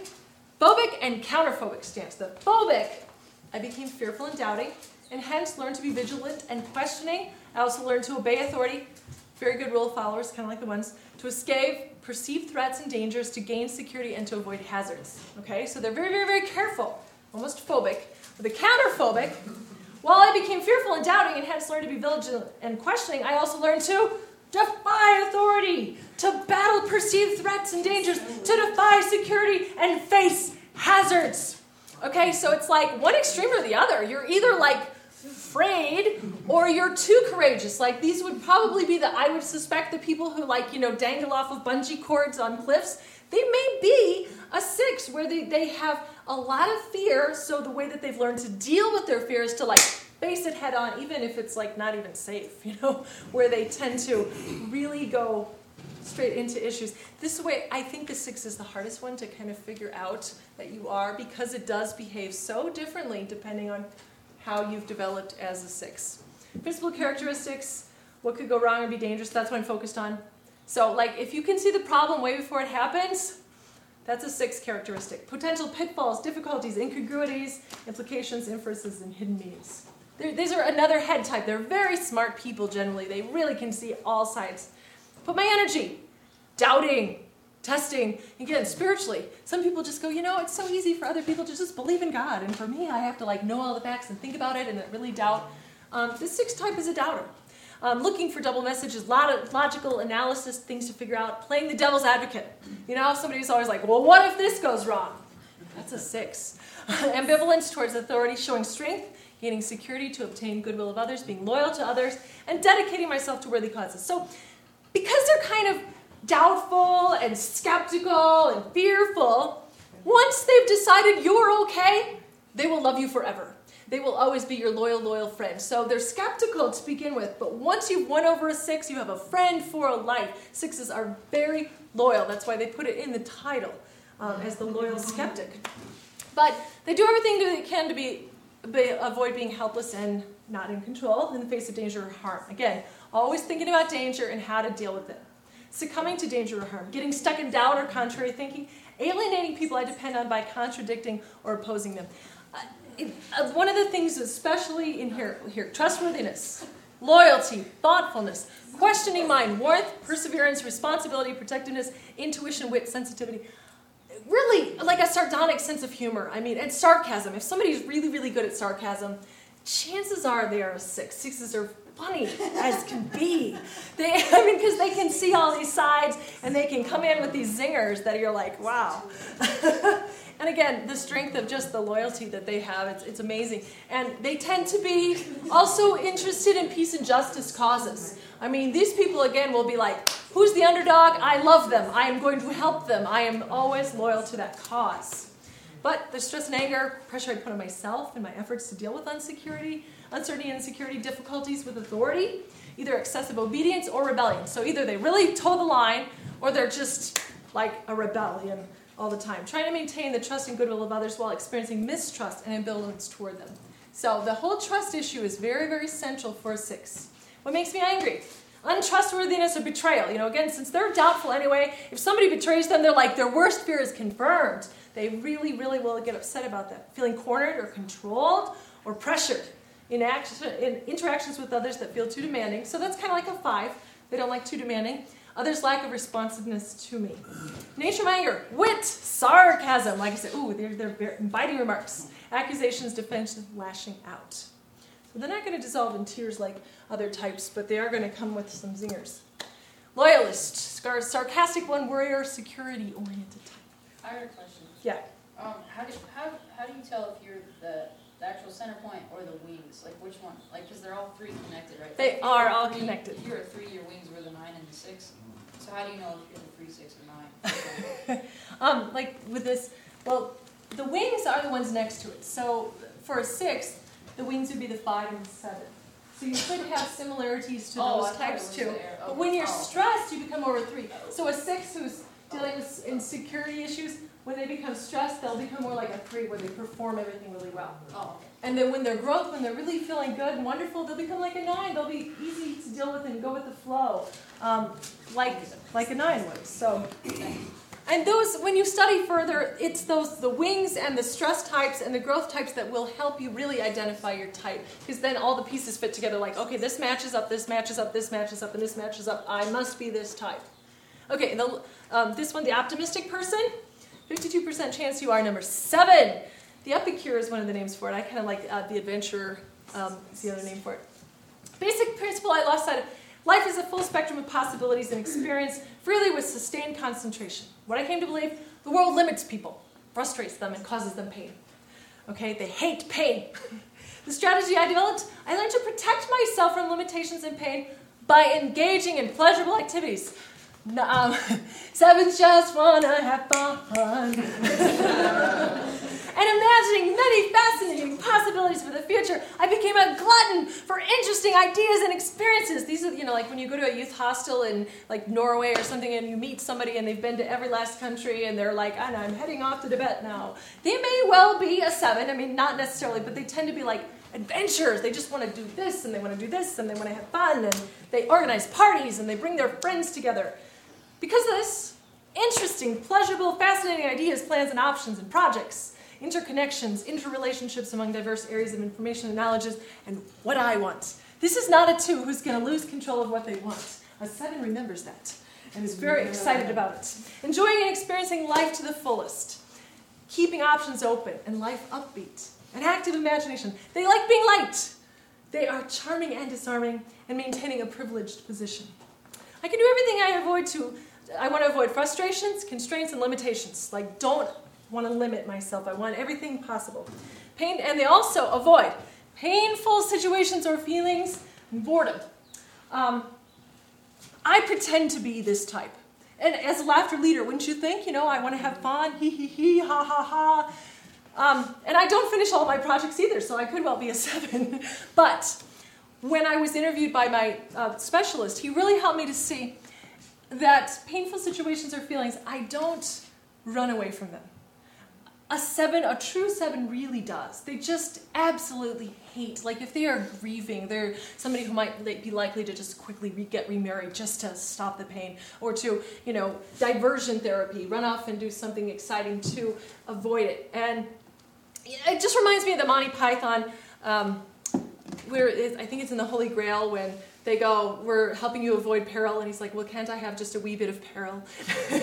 S1: and counterphobic stance. The phobic, I became fearful and doubting, and hence learned to be vigilant and questioning. I also learned to obey authority, very good rule followers, kind of like the ones, to escape perceived threats and dangers, to gain security, and to avoid hazards. Okay, so they're very, very, very careful, almost phobic. With the counterphobic, while I became fearful and doubting and hence learned to be vigilant and questioning, I also learned to defy authority, to battle perceived threats and dangers, to defy security and face hazards. Okay, so it's like one extreme or the other. You're either like afraid or you're too courageous. Like these would probably be I would suspect the people who dangle off of bungee cords on cliffs. They may be a 6 where they have a lot of fear. So the way that they've learned to deal with their fear is to face it head on, even if it's not even safe, where they tend to really go straight into issues. This way, I think the 6 is the hardest one to kind of figure out that you are, because it does behave so differently depending on how you've developed as a 6. Principal characteristics, what could go wrong or be dangerous, that's what I'm focused on. So if you can see the problem way before it happens, that's a 6 characteristic. Potential pitfalls, difficulties, incongruities, implications, inferences, and hidden meanings. These are another head type. They're very smart people generally. They really can see all sides. Put my energy, doubting, testing, again, spiritually. Some people just go, it's so easy for other people to just believe in God. And for me, I have to know all the facts and think about it and really doubt. This 6 type is a doubter. Looking for double messages, a lot of logical analysis, things to figure out. Playing the devil's advocate. Somebody's always like, well, what if this goes wrong? That's a 6. Ambivalence towards authority, showing strength, gaining security to obtain goodwill of others, being loyal to others, and dedicating myself to worthy causes. So because they're kind of doubtful and skeptical and fearful, once they've decided you're okay, they will love you forever. They will always be your loyal friend. So they're skeptical to begin with, but once you've won over a 6, you have a friend for life. 6s are very loyal. That's why they put it in the title as the loyal skeptic. But they do everything they can to avoid being helpless and not in control in the face of danger or harm. Again, always thinking about danger and how to deal with it. Succumbing to danger or harm, getting stuck in doubt or contrary thinking, alienating people I depend on by contradicting or opposing them. One of the things, especially in here, trustworthiness, loyalty, thoughtfulness, questioning mind, warmth, perseverance, responsibility, protectiveness, intuition, wit, sensitivity. Really, like a sardonic sense of humor. And sarcasm. If somebody's really, really good at sarcasm, chances are they are a 6. 6s are funny as can be. Because they can see all these sides and they can come in with these zingers that you're like, wow. And again, the strength of just the loyalty that they have, it's amazing. And they tend to be also interested in peace and justice causes. I mean, these people, again, will be like, who's the underdog? I love them. I am going to help them. I am always loyal to that cause. But the stress and anger, pressure I put on myself in my efforts to deal with uncertainty and insecurity, difficulties with authority, either excessive obedience or rebellion. So either they really toe the line, or they're just like a rebellion all the time, trying to maintain the trust and goodwill of others while experiencing mistrust and ambivalence toward them. So the whole trust issue is very, very central for a 6. What makes me angry? Untrustworthiness or betrayal. Again, since they're doubtful anyway, if somebody betrays them, they're like, their worst fear is confirmed. They really, really will get upset about that. Feeling cornered or controlled or pressured in interactions with others that feel too demanding. So that's kind of like a 5. They don't like too demanding. Others' lack of responsiveness to me. Nature of anger, wit, sarcasm. Like I said, they're biting remarks. Accusations, defensive, lashing out. So they're not going to dissolve in tears like other types, but they are going to come with some zingers. Loyalist, sarcastic one, worrier, security-oriented type.
S16: I have a question.
S1: Yeah.
S16: How do you tell if you're the actual center point or the wings? Like which one? Like because they're all 3 connected, right?
S1: They are all connected.
S16: If you're a 3, your wings were the 9 and the 6. So how do you know if you're the 3, 6, or 9?
S1: Like with this, well, the wings are the ones next to it. So for a 6, the wings would be the 5 and the 7. So you could have similarities to those types too. But when you're stressed, you become over 3. So a 6 who's dealing with insecurity issues, when they become stressed, they'll become more like a 3 where they perform everything really well. And then when they're really feeling good and wonderful, they'll become like a 9. They'll be easy to deal with and go with the flow, like a 9 would. So, and those, when you study further, it's the wings and the stress types and the growth types that will help you really identify your type. Because then all the pieces fit together like, okay, this matches up, this matches up, this matches up, and this matches up. I must be this type. Okay, this one, the optimistic person, 52% chance you are number 7. The epicure is one of the names for it. I kind of like the adventurer is the other name for it. Basic principle I lost sight of. Life is a full spectrum of possibilities and experience freely with sustained concentration. What I came to believe, the world limits people, frustrates them, and causes them pain. Okay, they hate pain. The strategy I developed, I learned to protect myself from limitations and pain by engaging in pleasurable activities. 7s just wanna have fun. And imagining many fascinating possibilities for the future, I became a glutton for interesting ideas and experiences. These are, like when you go to a youth hostel in like Norway or something and you meet somebody and they've been to every last country and they're like, and I'm heading off to Tibet now. They may well be a 7, I mean, not necessarily, but they tend to be like adventures. They just want to do this and they want to do this and they want to have fun and they organize parties and they bring their friends together. Because of this, interesting, pleasurable, fascinating ideas, plans, and options and projects, interconnections, interrelationships among diverse areas of information and knowledges, and what I want. This is not a 2 who's going to lose control of what they want. A 7 remembers that and is very excited about it. Enjoying and experiencing life to the fullest. Keeping options open and life upbeat. An active imagination. They like being liked. They are charming and disarming and maintaining a privileged position. I can do everything I want to avoid frustrations, constraints, and limitations. Like, don't want to limit myself. I want everything possible. Pain, and they also avoid painful situations or feelings and boredom. I pretend to be this type. And as a laughter leader, wouldn't you think, I want to have fun, hee hee hee, ha ha ha. And I don't finish all my projects either, so I could well be a 7. But when I was interviewed by my specialist, he really helped me to see that painful situations or feelings, I don't run away from them. A true 7 really does. They just absolutely hate. Like if they are grieving, they're somebody who might be likely to just quickly get remarried just to stop the pain, or to, diversion therapy, run off and do something exciting to avoid it. And it just reminds me of the Monty Python, I think it's in the Holy Grail when they go, we're helping you avoid peril, and he's like, well, can't I have just a wee bit of peril? And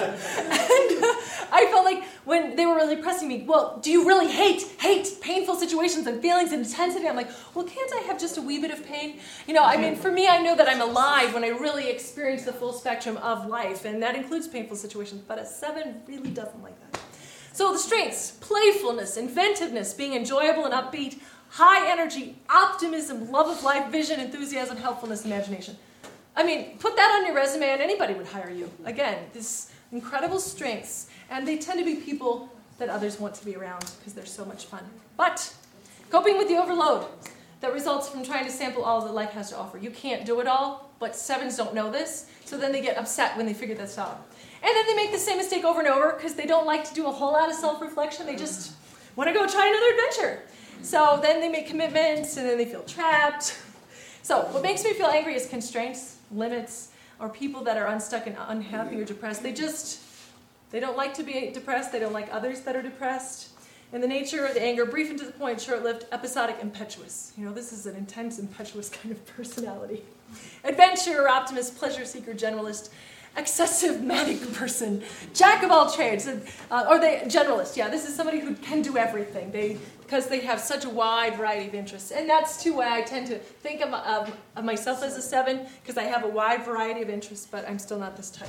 S1: I felt like when they were really pressing me, well, do you really hate painful situations and feelings and intensity? I'm like, well, can't I have just a wee bit of pain? For me, I know that I'm alive when I really experience the full spectrum of life, and that includes painful situations, but a 7 really doesn't like that. So the strengths: playfulness, inventiveness, being enjoyable and upbeat, high energy, optimism, love of life, vision, enthusiasm, helpfulness, imagination. I mean, put that on your resume and anybody would hire you. Again, this incredible strengths, and they tend to be people that others want to be around because they're so much fun. But coping with the overload that results from trying to sample all that life has to offer. You can't do it all, but 7s don't know this, so then they get upset when they figure this out. And then they make the same mistake over and over because they don't like to do a whole lot of self-reflection. They just want to go try another adventure. So then they make commitments, and then they feel trapped. So what makes me feel angry is constraints, limits, or people that are unstuck and unhappy or depressed. They don't like to be depressed. They don't like others that are depressed. And the nature of the anger: brief and to the point, short-lived, episodic, impetuous. This is an intense, impetuous kind of personality. Adventurer, optimist, pleasure seeker, generalist, excessive manic person, jack of all trades, or they generalist. Yeah, this is somebody who can do everything. Because they have such a wide variety of interests. And that's too why I tend to think of myself as a 7, because I have a wide variety of interests, but I'm still not this type.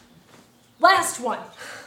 S1: Last one.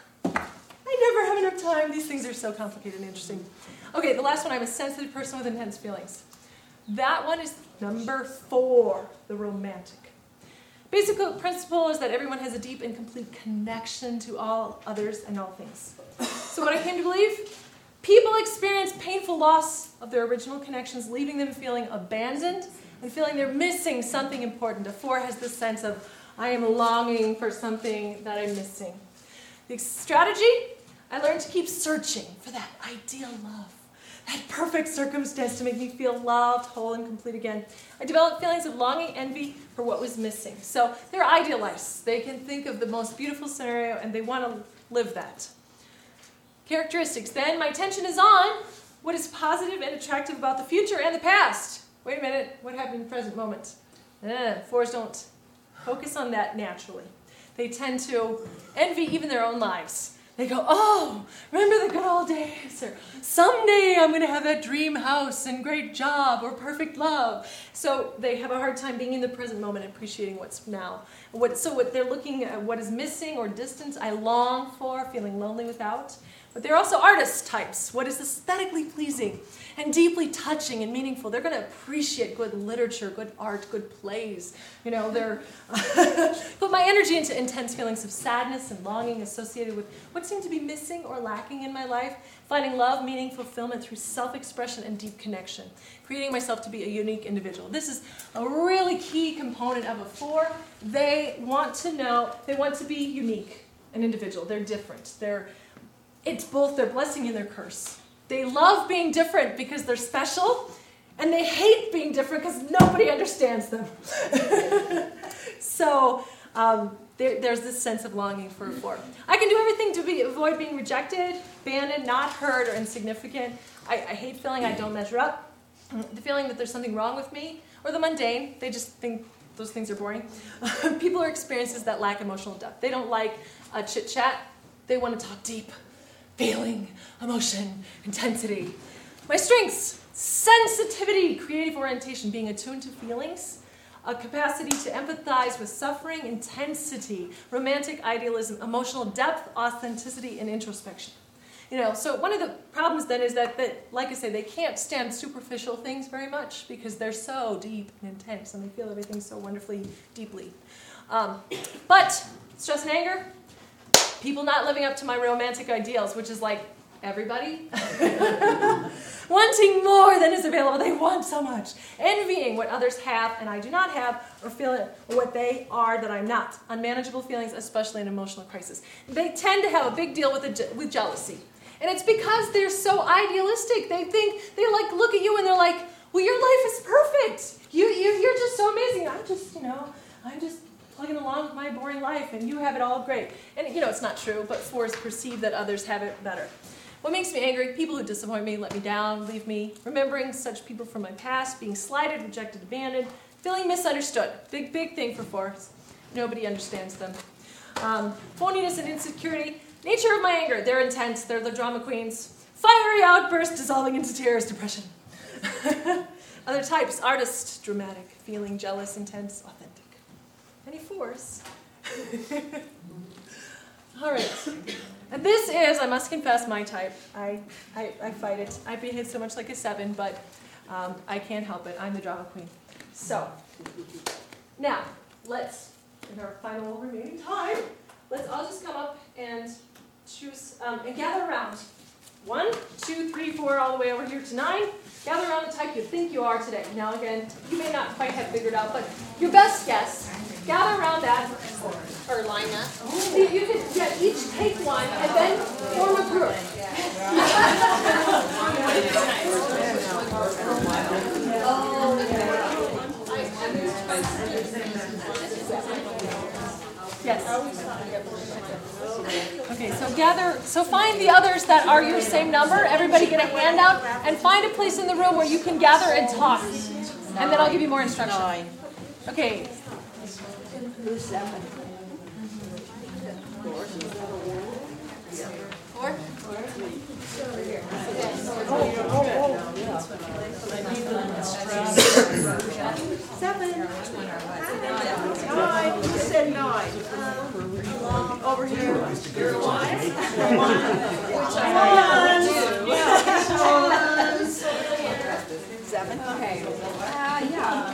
S1: I never have enough time. These things are so complicated and interesting. Okay, the last one: I'm a sensitive person with intense feelings. That one is number 4, the romantic. Basic principle is that everyone has a deep and complete connection to all others and all things. So what I came to believe: people experience painful loss of their original connections, leaving them feeling abandoned and feeling they're missing something important. A 4 has this sense of, I am longing for something that I'm missing. The strategy: I learned to keep searching for that ideal love, that perfect circumstance to make me feel loved, whole, and complete again. I developed feelings of longing, envy for what was missing. So they're idealists. They can think of the most beautiful scenario, and they want to live that. Characteristics: then my attention is on what is positive and attractive about the future and the past. Wait a minute, what happened in the present moment? 4s don't focus on that naturally. They tend to envy even their own lives. They go, oh, remember the good old days, or someday I'm going to have that dream house and great job or perfect love. So they have a hard time being in the present moment and appreciating what's now. So what they're looking at, what is missing or distant, I long for, feeling lonely without. But they're also artist types. What is aesthetically pleasing and deeply touching and meaningful? They're going to appreciate good literature, good art, good plays. They're put my energy into intense feelings of sadness and longing associated with what seemed to be missing or lacking in my life, finding love, meaning, fulfillment through self-expression and deep connection, creating myself to be a unique individual. This is a really key component of a 4. They want to be unique, an individual. They're different. It's both their blessing and their curse. They love being different because they're special, and they hate being different because nobody understands them. So there's this sense of longing for a 4. I can do everything to avoid being rejected, abandoned, not heard, or insignificant. I hate feeling I don't measure up, the feeling that there's something wrong with me, or the mundane. They just think those things are boring. People are experiences that lack emotional depth. They don't like a chit-chat. They want to talk deep. Feeling, emotion, intensity. My strengths: sensitivity, creative orientation, being attuned to feelings, a capacity to empathize with suffering, intensity, romantic idealism, emotional depth, authenticity, and introspection. So one of the problems then is that, like I say, they can't stand superficial things very much because they're so deep and intense and they feel everything so wonderfully, deeply. But stress and anger: people not living up to my romantic ideals, which is like everybody. Wanting more than is available. They want so much. Envying what others have and I do not have, or feeling what they are that I'm not. Unmanageable feelings, especially in emotional crisis. They tend to have a big deal with jealousy. And it's because they're so idealistic. They look at you and they're like, well, your life is perfect. You're just so amazing. I'm just plugging along with my boring life, and you have it all great. And, it's not true, but 4s perceive that others have it better. What makes me angry? People who disappoint me, let me down, leave me. Remembering such people from my past, being slighted, rejected, abandoned, feeling misunderstood. Big thing for 4s. Nobody understands them. Phoniness and insecurity. Nature of my anger. They're intense. They're the drama queens. Fiery outburst, dissolving into tears, depression. Other types: artist, dramatic, feeling, jealous, intense, authentic. Any 4s? All right. And this is, I must confess, my type. I fight it. I behave so much like a 7, but I can't help it. I'm the drama queen. So, now, let's, in our final remaining time, let's all just come up and choose, and gather around. 1, 2, 3, 4, all the way over here to 9. Gather around the type you think you are today. Now again, you may not quite have figured out, but your best guess. Gather around that, or line up. You can each take one and then form a group. Yes. Okay, so find the others that are your same number. Everybody get a handout and find a place in the room where you can gather and talk. And then I'll give you more instruction. 9. Okay.
S9: 7.
S5: 4?
S14: You said 9. Over here. Which one? 7. Okay. Yeah.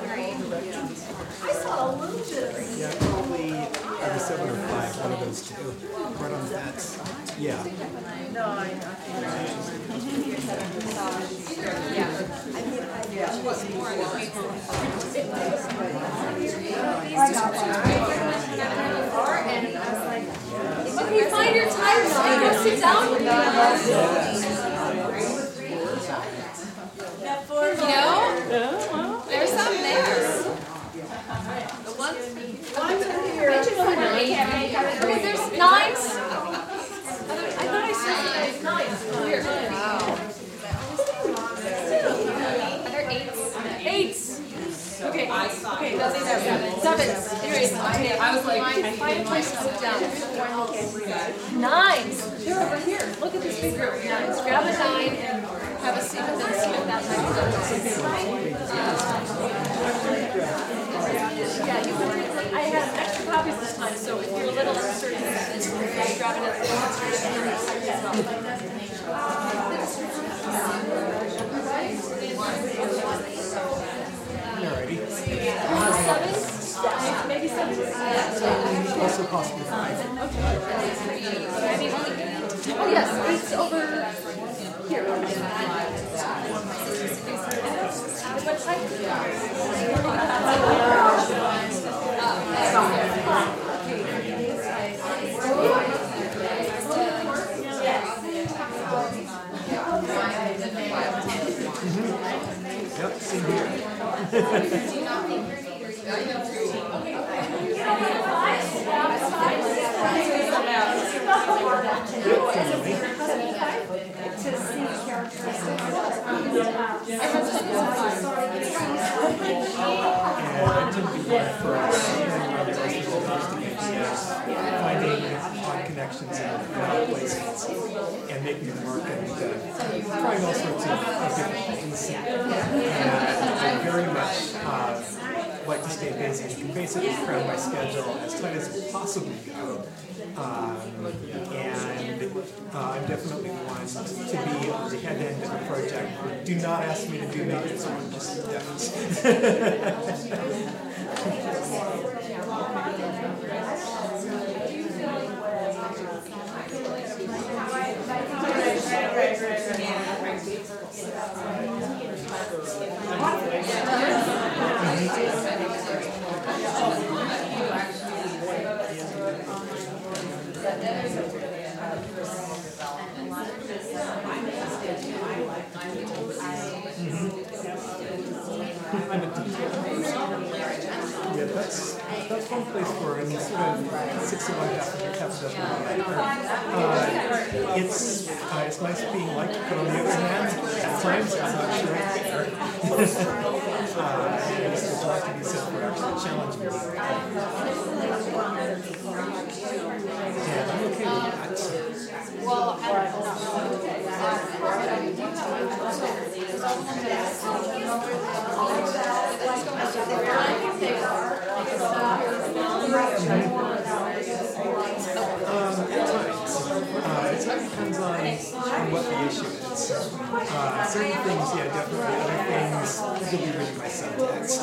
S14: I saw a little bit of it.
S11: Yeah, probably either 7 or 5, one of those two. Right on that. Yeah.
S14: 9.
S1: Okay, find your tires. Go sit down.
S5: There's some there. The ones here.
S1: Okay, there's 9s. I thought I said 9s. Here.
S5: Are there 8s?
S1: 8s. Okay. Okay, those are 7s. Anyways, I was like, find a place to sit down. 9s. They're over here. Look at this big group. 9s. Grab a 9 and have a seat with them. See what that type of yeah, you can. I have extra copies this time, so if you're a little uncertain, just grab it as
S11: Alrighty.
S1: 7? Maybe 7.
S11: Also possible 5.
S1: Oh yes, 8's over here. What type?
S11: Yep, same here. Finding odd connections in odd places and making them work and trying all sorts of different things. I very much like to stay busy. You can basically cram my schedule as tight as it possibly go. And I'm definitely one to be on the head end of a project. Do not ask me to do maintenance on just Yeah, that's one place where in sort of 6 of 1 half dozen. It's nice being liked, but on the other hand, at times I'm not sure I care. There's a lot to be said for actually challenging me. Yeah, I'm okay with that.
S5: Well,
S11: depends on what the issue is. Certain things, yeah, definitely. Other things, will be really my subjects.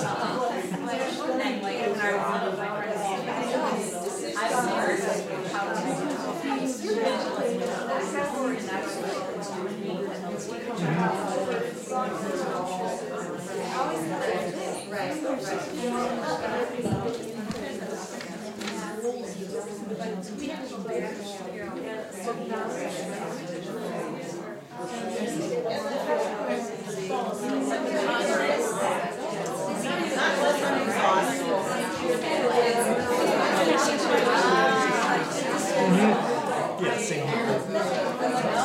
S11: Yeah, same here.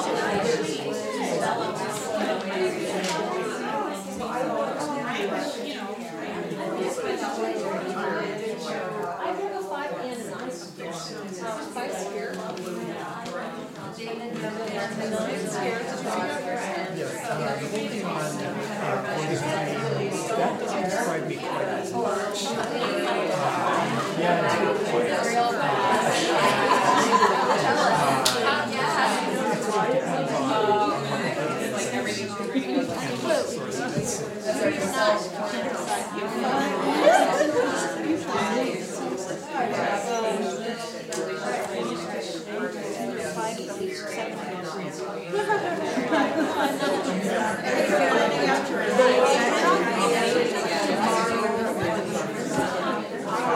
S5: I have a 5 and a 9. 5 square.
S11: Depending on organizing, that doesn't describe me quite as much. Yeah, it's not quite as